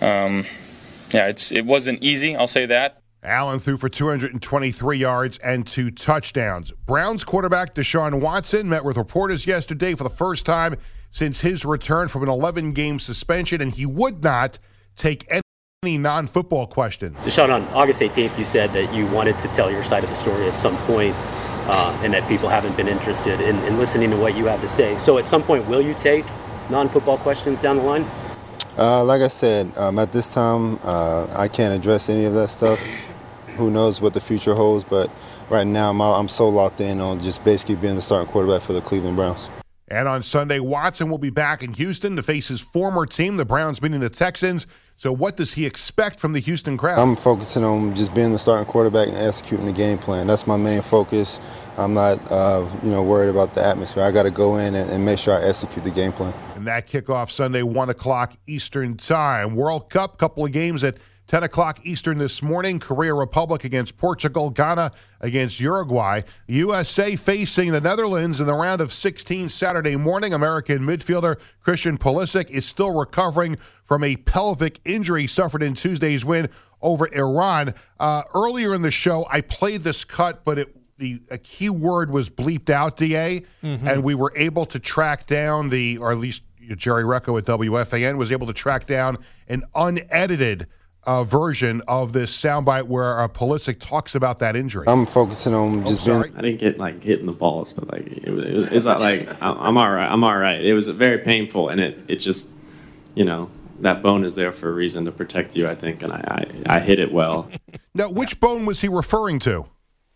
it wasn't easy. I'll say that. Allen threw for 223 yards and 2 touchdowns. Browns quarterback Deshaun Watson met with reporters yesterday for the first time since his return from an 11-game suspension, and he would not take any non-football questions. Deshaun, on August 18th, you said that you wanted to tell your side of the story at some point, and that people haven't been interested in listening to what you have to say. So at some point, will you take non-football questions down the line? Like I said, at this time, I can't address any of that stuff. Who knows what the future holds, but right now I'm so locked in on just basically being the starting quarterback for the Cleveland Browns. And on Sunday, Watson will be back in Houston to face his former team, the Browns beating the Texans. So what does he expect from the Houston crowd? I'm focusing on just being the starting quarterback and executing the game plan. That's my main focus. I'm not worried about the atmosphere. I got to go in and make sure I execute the game plan. And that kickoff Sunday, 1 o'clock Eastern time. World Cup, couple of games at 10 o'clock Eastern this morning. Korea Republic against Portugal. Ghana against Uruguay. USA facing the Netherlands in the round of 16 Saturday morning. American midfielder Christian Pulisic is still recovering from a pelvic injury suffered in Tuesday's win over Iran. Earlier in the show, I played this cut, but a key word was bleeped out, DA, and we were able to track down or at least Jerry Recco at WFAN was able to track down an unedited version of this soundbite where Pulisic talks about that injury. I'm focusing on just being. I didn't get hitting the balls, but it's like I'm all right. I'm all right. It was very painful, and it just that bone is there for a reason to protect you, I think, and I hit it well. Now, which bone was he referring to?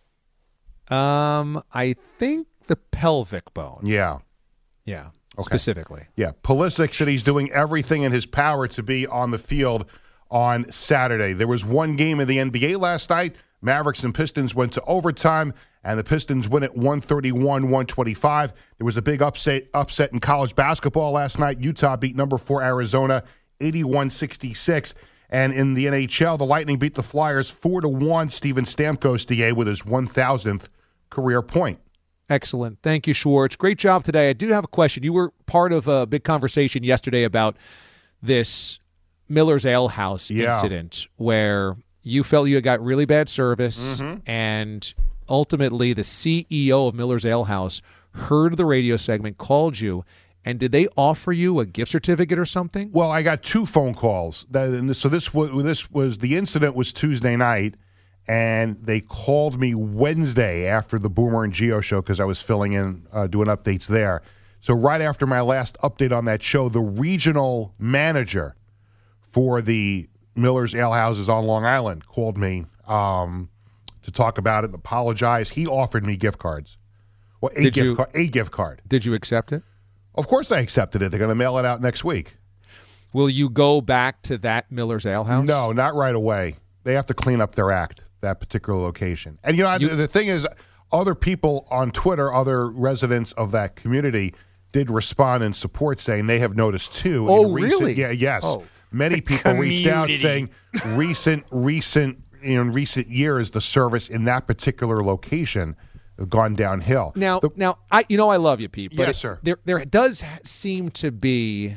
I think the pelvic bone. Yeah. Yeah. Okay. Specifically. Yeah. Pulisic said he's doing everything in his power to be on the field on Saturday. There was one game in the NBA last night. Mavericks and Pistons went to overtime, and the Pistons win at 131-125. There was a big upset in college basketball last night. Utah beat number 4 Arizona 81-66. And in the NHL, the Lightning beat the Flyers 4-1. Steven Stamkos, DA, with his 1,000th career point. Excellent. Thank you, Schwartz. Great job today. I do have a question. You were part of a big conversation yesterday about this Miller's Ale House incident where you felt you had got really bad service, and ultimately the CEO of Miller's Ale House heard the radio segment, called you, and did they offer you a gift certificate or something? Well, I got 2 phone calls. So this was the incident was Tuesday night, and they called me Wednesday after the Boomer and Geo show because I was filling in, doing updates there. So right after my last update on that show, the regional manager for the Miller's Ale Houses on Long Island called me to talk about it and apologize. He offered me gift cards. Well, a gift card. Did you accept it? Of course I accepted it. They're going to mail it out next week. Will you go back to that Miller's Ale House? No, not right away. They have to clean up their act, that particular location. And, the thing is, other people on Twitter, other residents of that community, did respond in support saying they have noticed, too. Oh, really? Yeah, yes. Oh. Many people reached out saying in recent years, the service in that particular location have gone downhill. Now, I love you, Pete. But yes, sir. There does seem to be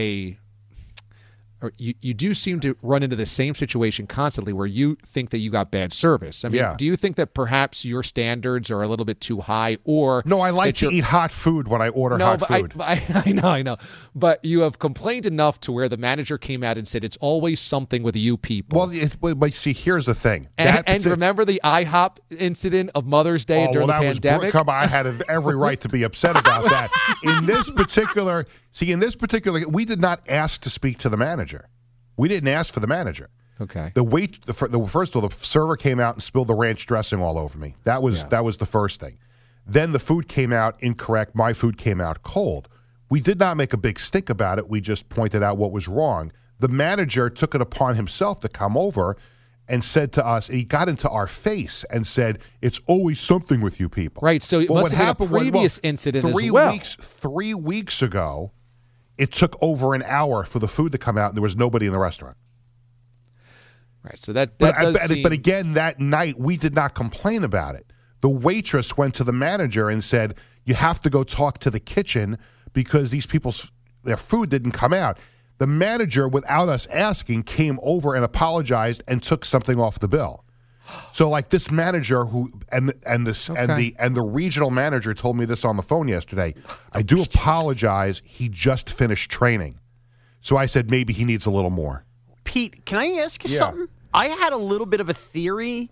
you do seem to run into the same situation constantly where you think that you got bad service. I mean, do you think that perhaps your standards are a little bit too high, or no? I like to eat hot food when I order hot food. I know. But you have complained enough to where the manager came out and said it's always something with you people. Well, but see, here's the thing. And remember the IHOP incident of Mother's Day during the pandemic? I had every right to be upset about that. In this particular, we did not ask to speak to the manager. We didn't ask for the manager. Okay. First of all, the server came out and spilled the ranch dressing all over me. That was the first thing. Then the food came out incorrect. My food came out cold. We did not make a big stink about it. We just pointed out what was wrong. The manager took it upon himself to come over and said to us, he got into our face and said, "It's always something with you people." Right. So it must have been a previous incident as well. 3 weeks ago, it took over an hour for the food to come out, and there was nobody in the restaurant. Right. So that but again, that night we did not complain about it. The waitress went to the manager and said, "You have to go talk to the kitchen because these their food didn't come out." The manager, without us asking, came over and apologized and took something off the bill. So, like this manager and the regional manager told me this on the phone yesterday. I do apologize. He just finished training, so I said maybe he needs a little more. Pete, can I ask you something? I had a little bit of a theory.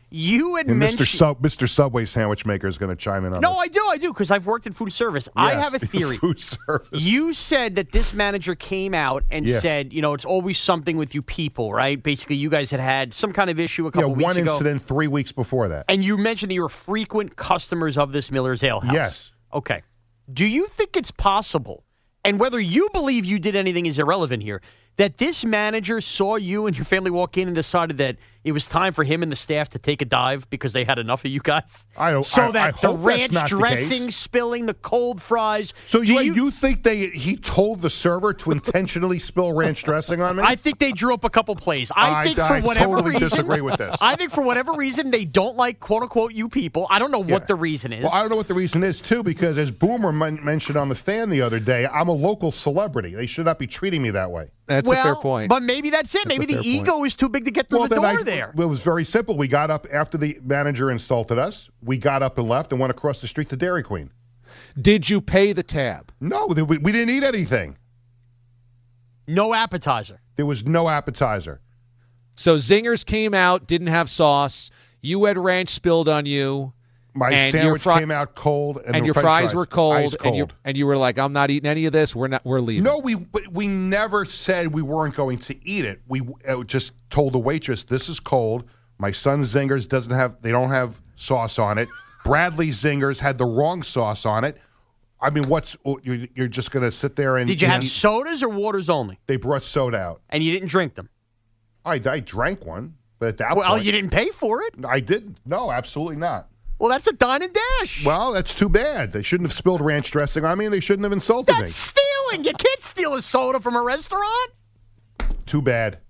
You had And mentioned... Mr. Subway sandwich maker is going to chime in on No, this. I do, because I've worked in food service. I have a theory. Food service. You said that this manager came out and said, it's always something with you people, right? Basically, you guys had some kind of issue a couple weeks ago. One incident 3 weeks before that. And you mentioned that you were frequent customers of this Miller's Ale House. Yes. Okay. Do you think it's possible, and whether you believe you did anything is irrelevant here, that this manager saw you and your family walk in and decided that it was time for him and the staff to take a dive because they had enough of you guys? I the hope ranch that's not dressing the case. spilling, the cold fries. So you think he told the server to intentionally spill ranch dressing on me? I think they drew up a couple plays. I totally disagree with this. I think for whatever reason they don't like quote unquote you people. I don't know what the reason is. Well, I don't know what the reason is too, because as Boomer mentioned on the Fan the other day, I'm a local celebrity. They should not be treating me that way. That's a fair point. But maybe that's it. Maybe the ego is too big to get through the door there. It was very simple. We got up after the manager insulted us. We got up and left and went across the street to Dairy Queen. Did you pay the tab? No, we didn't eat anything. No appetizer. There was no appetizer. So Zingers came out, didn't have sauce. You had ranch spilled on you. My sandwich came out cold, and your fries were cold, cold. and you were like, "I'm not eating any of this. We're leaving." No, we never said we weren't going to eat it. We just told the waitress, "This is cold. My son's Zingers they don't have sauce on it. Bradley's Zingers had the wrong sauce on it. I mean, you're just going to sit there and..." Did you have sodas or waters only? They brought soda out. And you didn't drink them? I drank one, but at that point... you didn't pay for it? I didn't. No, absolutely not. Well, that's a dine and dash. Well, that's too bad. They shouldn't have spilled ranch dressing on me, and they shouldn't have insulted me. That's stealing. You can't steal a soda from a restaurant. Too bad.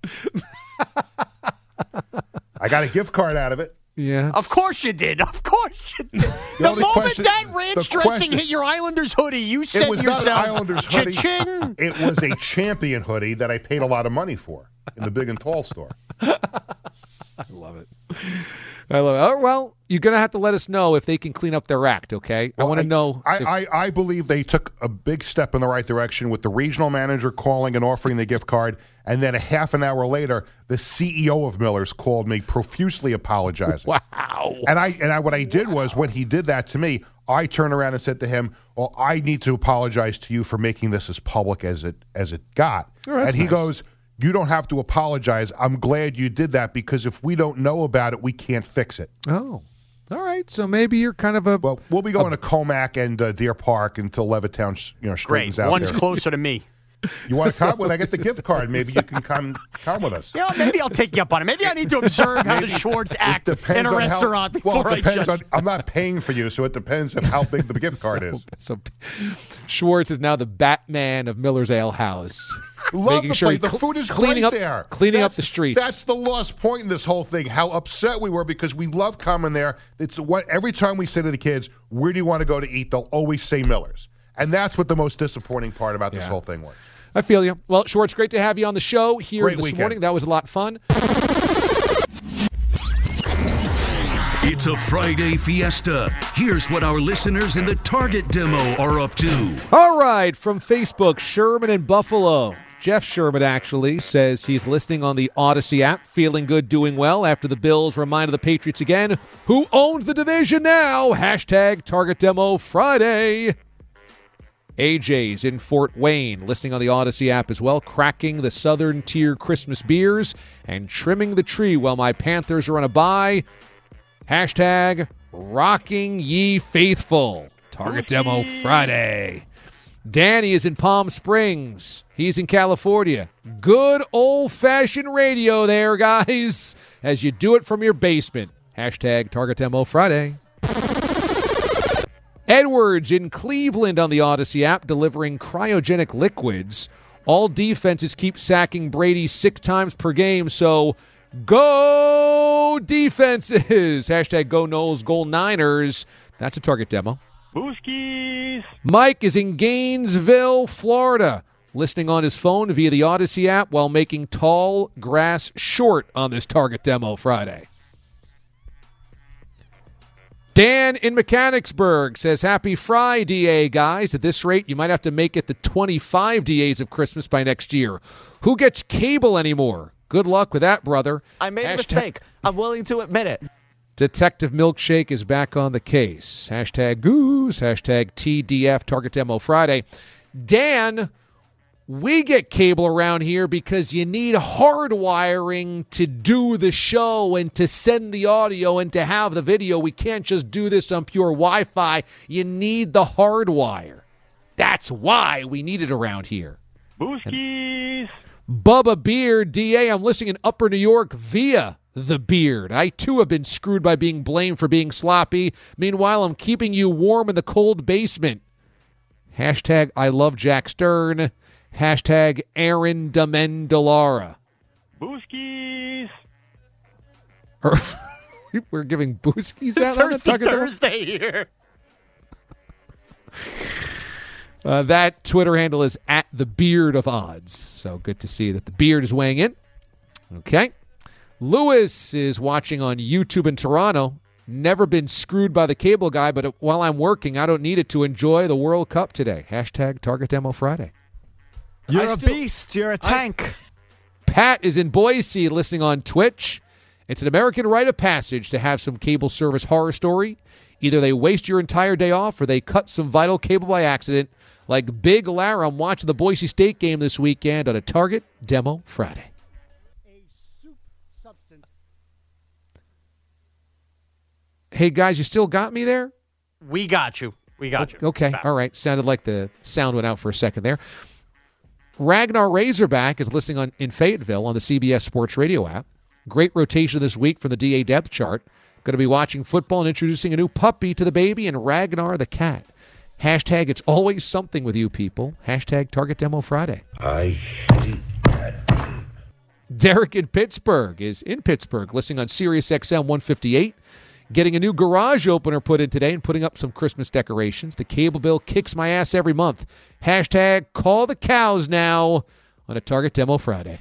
I got a gift card out of it. Yeah. Of course you did. Of course you did. The moment that ranch dressing hit your Islanders hoodie, you said to yourself, it was not an Islanders hoodie. Cha-ching. It was a Champion hoodie that I paid a lot of money for in the Big and Tall store. I love it. Oh, well, you're going to have to let us know if they can clean up their act, okay? Well, I want to know. I believe they took a big step in the right direction with the regional manager calling and offering the gift card, and then a half an hour later, the CEO of Miller's called me profusely apologizing. Wow. And what I did was, when he did that to me, I turned around and said to him, "Well, I need to apologize to you for making this as public as it got." Oh, and he goes, "You don't have to apologize. I'm glad you did that, because if we don't know about it, we can't fix it." Oh, all right. So maybe you're kind of a... Well, we'll be going to Comac and Deer Park until Levittown straightens out. One's there. closer to me. You want to come? When I get the gift card, maybe you can come with us. Maybe I'll take you up on it. Maybe I need to observe how the Schwartz act in a restaurant before I judge. I'm not paying for you, so it depends on how big the gift card is. So Schwartz is now the Batman of Miller's Ale House. Love the place. The food is cleaning great up there. Cleaning up the streets. That's the lost point in this whole thing. How upset we were because we love coming there. It's what every time we say to the kids, "Where do you want to go to eat?" They'll always say Miller's, and that's what the most disappointing part about this whole thing was. I feel you. Well, Schwartz, great to have you on the show here Great this weekend. morning. That was a lot of fun. It's a Friday fiesta. Here's what our listeners in the Target demo are up to. All right, from Facebook, Sherman in Buffalo. Jeff Sherman actually says he's listening on the Odyssey app, feeling good, doing well after the Bills reminded the Patriots again, who owns the division now. Hashtag Target Demo Friday. AJ's in Fort Wayne, listening on the Odyssey app as well, cracking the Southern Tier Christmas beers and trimming the tree while my Panthers are on a bye. Hashtag Rocking Ye Faithful. Target Demo Friday. Danny is in Palm Springs. He's in California. Good old-fashioned radio there, guys, as you do it from your basement. Hashtag Target Demo Friday. Edwards in Cleveland on the Odyssey app, delivering cryogenic liquids. All defenses keep sacking Brady 6 times per game, so go defenses. Hashtag Go Noles, Goal Niners. That's a Target Demo. Booskies. Mike is in Gainesville, Florida, listening on his phone via the Odyssey app while making tall grass short on this Target Demo Friday. Dan in Mechanicsburg says, Happy Friday, guys. At this rate, you might have to make it the 25 DAs of Christmas by next year. Who gets cable anymore? Good luck with that, brother. I made a mistake. I'm willing to admit it. Detective Milkshake is back on the case. Hashtag Goose, hashtag TDF, Target Demo Friday. Dan, we get cable around here because you need hard wiring to do the show and to send the audio and to have the video. We can't just do this on pure Wi-Fi. You need the hard wire. That's why we need it around here. Booskies. Bubba Beard, DA, I'm listening in Upper New York via the Beard. I, too, have been screwed by being blamed for being sloppy. Meanwhile, I'm keeping you warm in the cold basement. Hashtag I love Jack Stern. Hashtag Aaron DeMendelara. Booskies. We're giving booskies out on the Thirsty Thursday here. That Twitter handle is at the Beard of Odds. So good to see that the Beard is weighing in. Okay. Lewis is watching on YouTube in Toronto. Never been screwed by the cable guy, but while I'm working, I don't need it to enjoy the World Cup today. Hashtag Target Demo Friday. You're a beast. You're a tank. Pat is in Boise listening on Twitch. It's an American rite of passage to have some cable service horror story. Either they waste your entire day off or they cut some vital cable by accident. Like Big Laram watching the Boise State game this weekend on a Target Demo Friday. Hey, guys, you still got me there? We got you. We got you. Okay, all right. Sounded like the sound went out for a second there. Ragnar Razorback is listening in Fayetteville on the CBS Sports Radio app. Great rotation this week from the DA depth chart. Going to be watching football and introducing a new puppy to the baby and Ragnar the cat. Hashtag it's always something with you people. Hashtag Target Demo Friday. I hate that. Derek in Pittsburgh is in Pittsburgh listening on Sirius XM 158. Getting a new garage opener put in today and putting up some Christmas decorations. The cable bill kicks my ass every month. Hashtag call the cows now on a Target Demo Friday.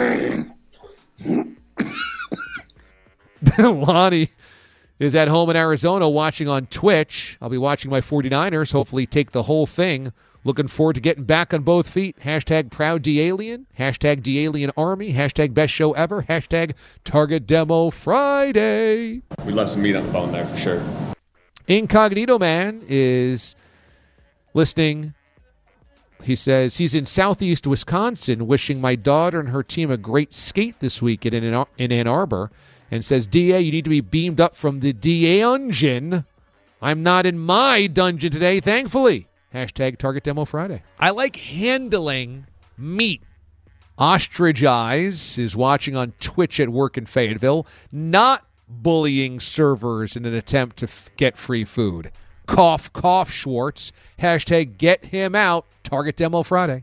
Lonnie is at home in Arizona watching on Twitch. I'll be watching my 49ers, hopefully take the whole thing. Looking forward to getting back on both feet. Hashtag Proud D-Alien. Hashtag D-Alien Army. Hashtag Best Show Ever. Hashtag Target Demo Friday. We left some meat on the bone there for sure. Incognito Man is listening. He says he's in southeast Wisconsin wishing my daughter and her team a great skate this weekend in Ann Arbor. And says, DA, you need to be beamed up from the DA-ungeon. I'm not in my dungeon today, thankfully. Hashtag Target Demo Friday. I like handling meat. Ostrich Eyes is watching on Twitch at work in Fayetteville, not bullying servers in an attempt to get free food. Cough, cough, Schwartz. Hashtag get him out. Target Demo Friday.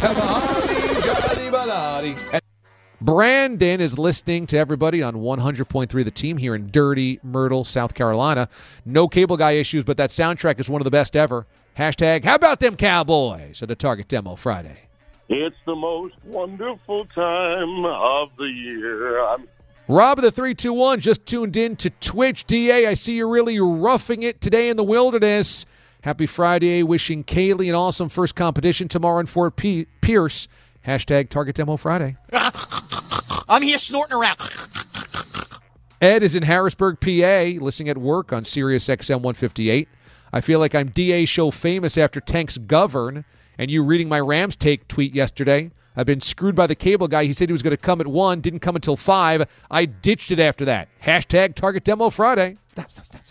Brandon is listening to everybody on 100.3 The Team here in dirty Myrtle, South Carolina. No cable guy issues, but that soundtrack is one of the best ever. Hashtag, how about them Cowboys at the Target Demo Friday. It's the most wonderful time of the year. Rob of the 321 just tuned in to Twitch. DA, I see you're really roughing it today in the wilderness. Happy Friday. Wishing Kaylee an awesome first competition tomorrow in Fort Pierce. Hashtag Target Demo Friday. I'm here snorting around. Ed is in Harrisburg, PA, listening at work on Sirius XM 158. I feel like I'm DA show famous after tanks govern, and you reading my Rams take tweet yesterday. I've been screwed by the cable guy. He said he was going to come at 1, didn't come until 5. I ditched it after that. Hashtag Target Demo Friday. Stop.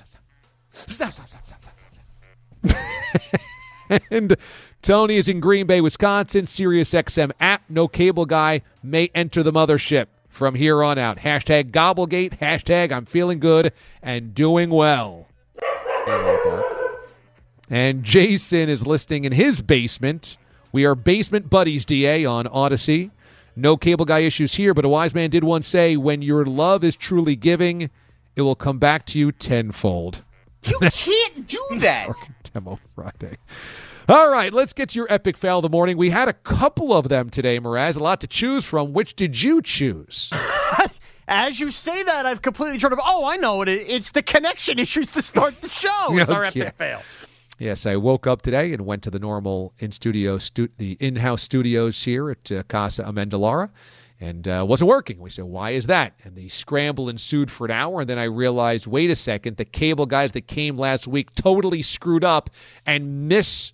And Tony is in Green Bay, Wisconsin. Sirius XM app. No cable guy may enter the mothership from here on out. Hashtag Gobblegate. Hashtag I'm feeling good and doing well. And Jason is listening in his basement. We are basement buddies, DA, on Odyssey. No cable guy issues here, but a wise man did once say, when your love is truly giving, it will come back to you tenfold. You can't do that. Demo Friday. All right, let's get to your epic fail of the morning. We had a couple of them today, Mraz. A lot to choose from. Which did you choose? As you say that, I've completely turned off. Oh, I know it. It's the connection issues to start the show. It's our epic fail. Yes, I woke up today and went to the normal the in-house studios here at Casa Amendolara And wasn't working. We said, why is that? And the scramble ensued for an hour, and then I realized, wait a second, the cable guys that came last week totally screwed up and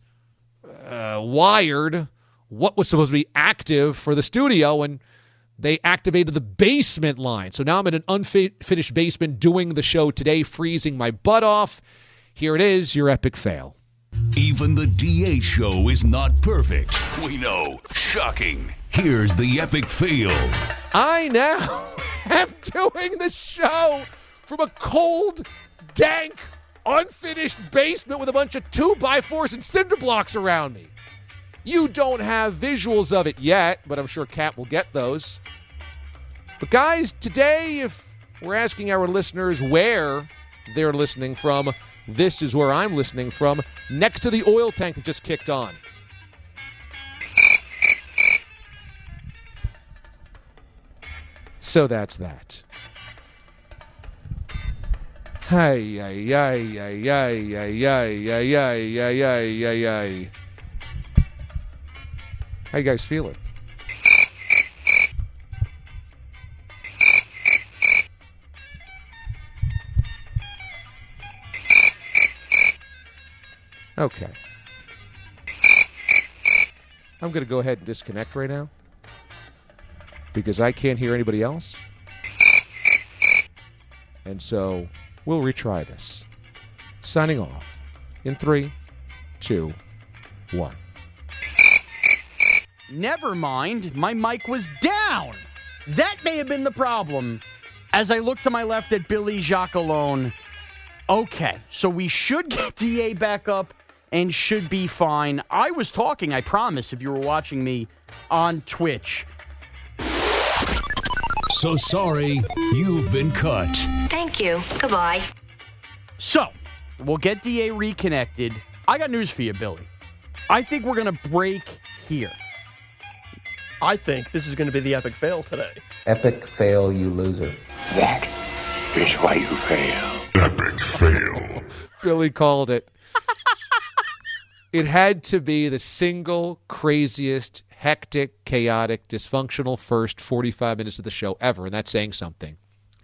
wired what was supposed to be active for the studio, and they activated the basement line. So now I'm in an unfinished basement doing the show today, freezing my butt off. Here it is, your epic fail. Even the DA show is not perfect. We know. Shocking. Here's the epic fail. I now am doing the show from a cold, dank, unfinished basement with a bunch of 2x4s and cinder blocks around me. You don't have visuals of it yet, but I'm sure Kat will get those. But guys, today, if we're asking our listeners where they're listening from, this is where I'm listening from, next to the oil tank that just kicked on. So that's that. Hey, ay, ay, ay, ay, ay, ay, ay, ay, ay, ay, ay, ay. How you guys feeling? Okay. I'm going to go ahead and disconnect right now because I can't hear anybody else. And so we'll retry this. Signing off in 3, 2, 1. Never mind, my mic was down. That may have been the problem. As I look to my left at Billy Jacquelone. Okay, so we should get DA back up and should be fine. I was talking, I promise, if you were watching me on Twitch. So sorry, you've been cut. Thank you. Goodbye. So, we'll get DA reconnected. I got news for you, Billy. I think we're going to break here. I think this is going to be the epic fail today. Epic fail, you loser. That is why you fail. Epic fail. Billy called it. It had to be the single craziest, hectic, chaotic, dysfunctional first 45 minutes of the show ever, and that's saying something.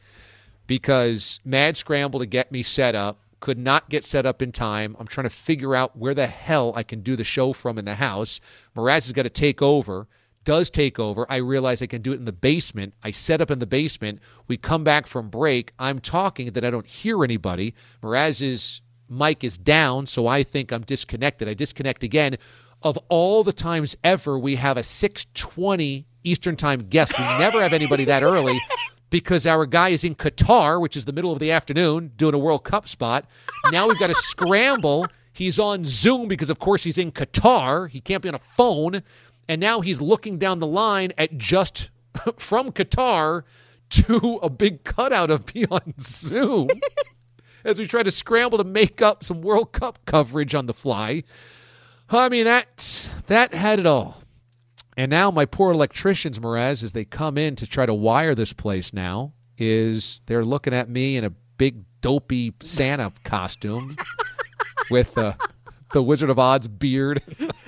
Because mad scramble to get me set up, could not get set up in time. I'm trying to figure out where the hell I can do the show from in the house. Mraz has got to take over. Does take over. I realize I can do it in the basement. I set up in the basement. We come back from break. I'm talking that I don't hear anybody. Mraz's mic is down, so I think I'm disconnected. I disconnect again. Of all the times ever, we have a 6:20 Eastern Time guest. We never have anybody that early because our guy is in Qatar, which is the middle of the afternoon, doing a World Cup spot. Now we've got to scramble. He's on Zoom because, of course, he's in Qatar. He can't be on a phone. And now he's looking down the line at just from Qatar to a big cutout of me on Zoom as we try to scramble to make up some World Cup coverage on the fly. I mean, that had it all. And now my poor electricians, Mraz, as they come in to try to wire this place now, is they're looking at me in a big dopey Santa costume with the Wizard of Oz beard.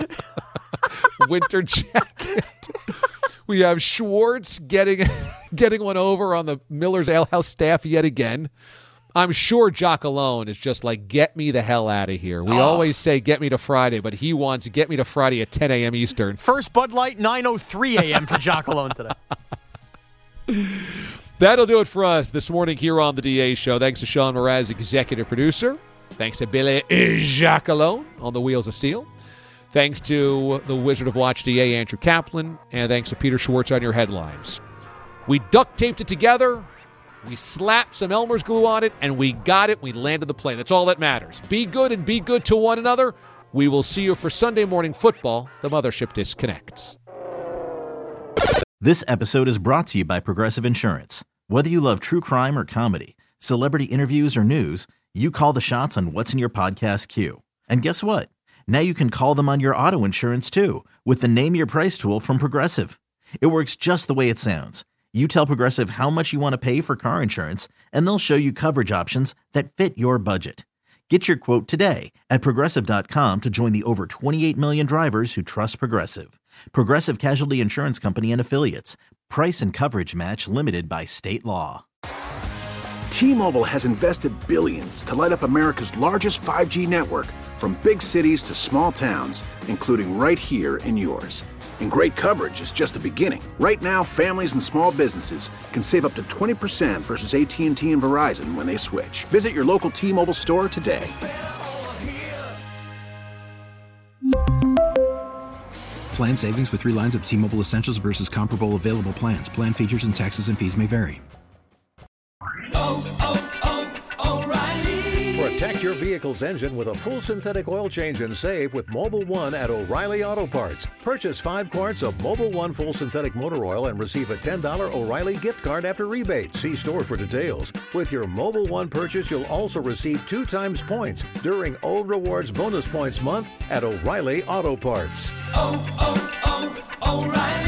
Winter jacket. We have Schwartz getting one over on the Miller's Ale House staff yet again. I'm sure Jacquelone is just like, get me the hell out of here. We always say get me to Friday, but he wants get me to Friday at 10 a.m. Eastern. First Bud Light, 9:03 a.m. for Jacquelone today. That'll do it for us this morning here on the DA Show. Thanks to Sean Mraz, executive producer. Thanks to Billy Jacquelone on the Wheels of Steel. Thanks to the Wizard of Watch DA, Andrew Kaplan, and thanks to Peter Schwartz on your headlines. We duct taped it together, we slapped some Elmer's glue on it, and we got it. We landed the plane. That's all that matters. Be good and be good to one another. We will see you for Sunday Morning Football. The Mothership disconnects. This episode is brought to you by Progressive Insurance. Whether you love true crime or comedy, celebrity interviews or news, you call the shots on what's in your podcast queue. And guess what? Now you can call them on your auto insurance, too, with the Name Your Price tool from Progressive. It works just the way it sounds. You tell Progressive how much you want to pay for car insurance, and they'll show you coverage options that fit your budget. Get your quote today at Progressive.com to join the over 28 million drivers who trust Progressive. Progressive Casualty Insurance Company and Affiliates. Price and coverage match limited by state law. T-Mobile has invested billions to light up America's largest 5G network, from big cities to small towns, including right here in yours. And great coverage is just the beginning. Right now, families and small businesses can save up to 20% versus AT&T and Verizon when they switch. Visit your local T-Mobile store today. Plan savings with 3 lines of T-Mobile Essentials versus comparable available plans. Plan features and taxes and fees may vary. Protect your vehicle's engine with a full synthetic oil change and save with Mobil 1 at O'Reilly Auto Parts. Purchase 5 quarts of Mobil 1 full synthetic motor oil and receive a $10 O'Reilly gift card after rebate. See store for details. With your Mobil 1 purchase, you'll also receive 2 times points during O Rewards Bonus Points Month at O'Reilly Auto Parts. O'Reilly.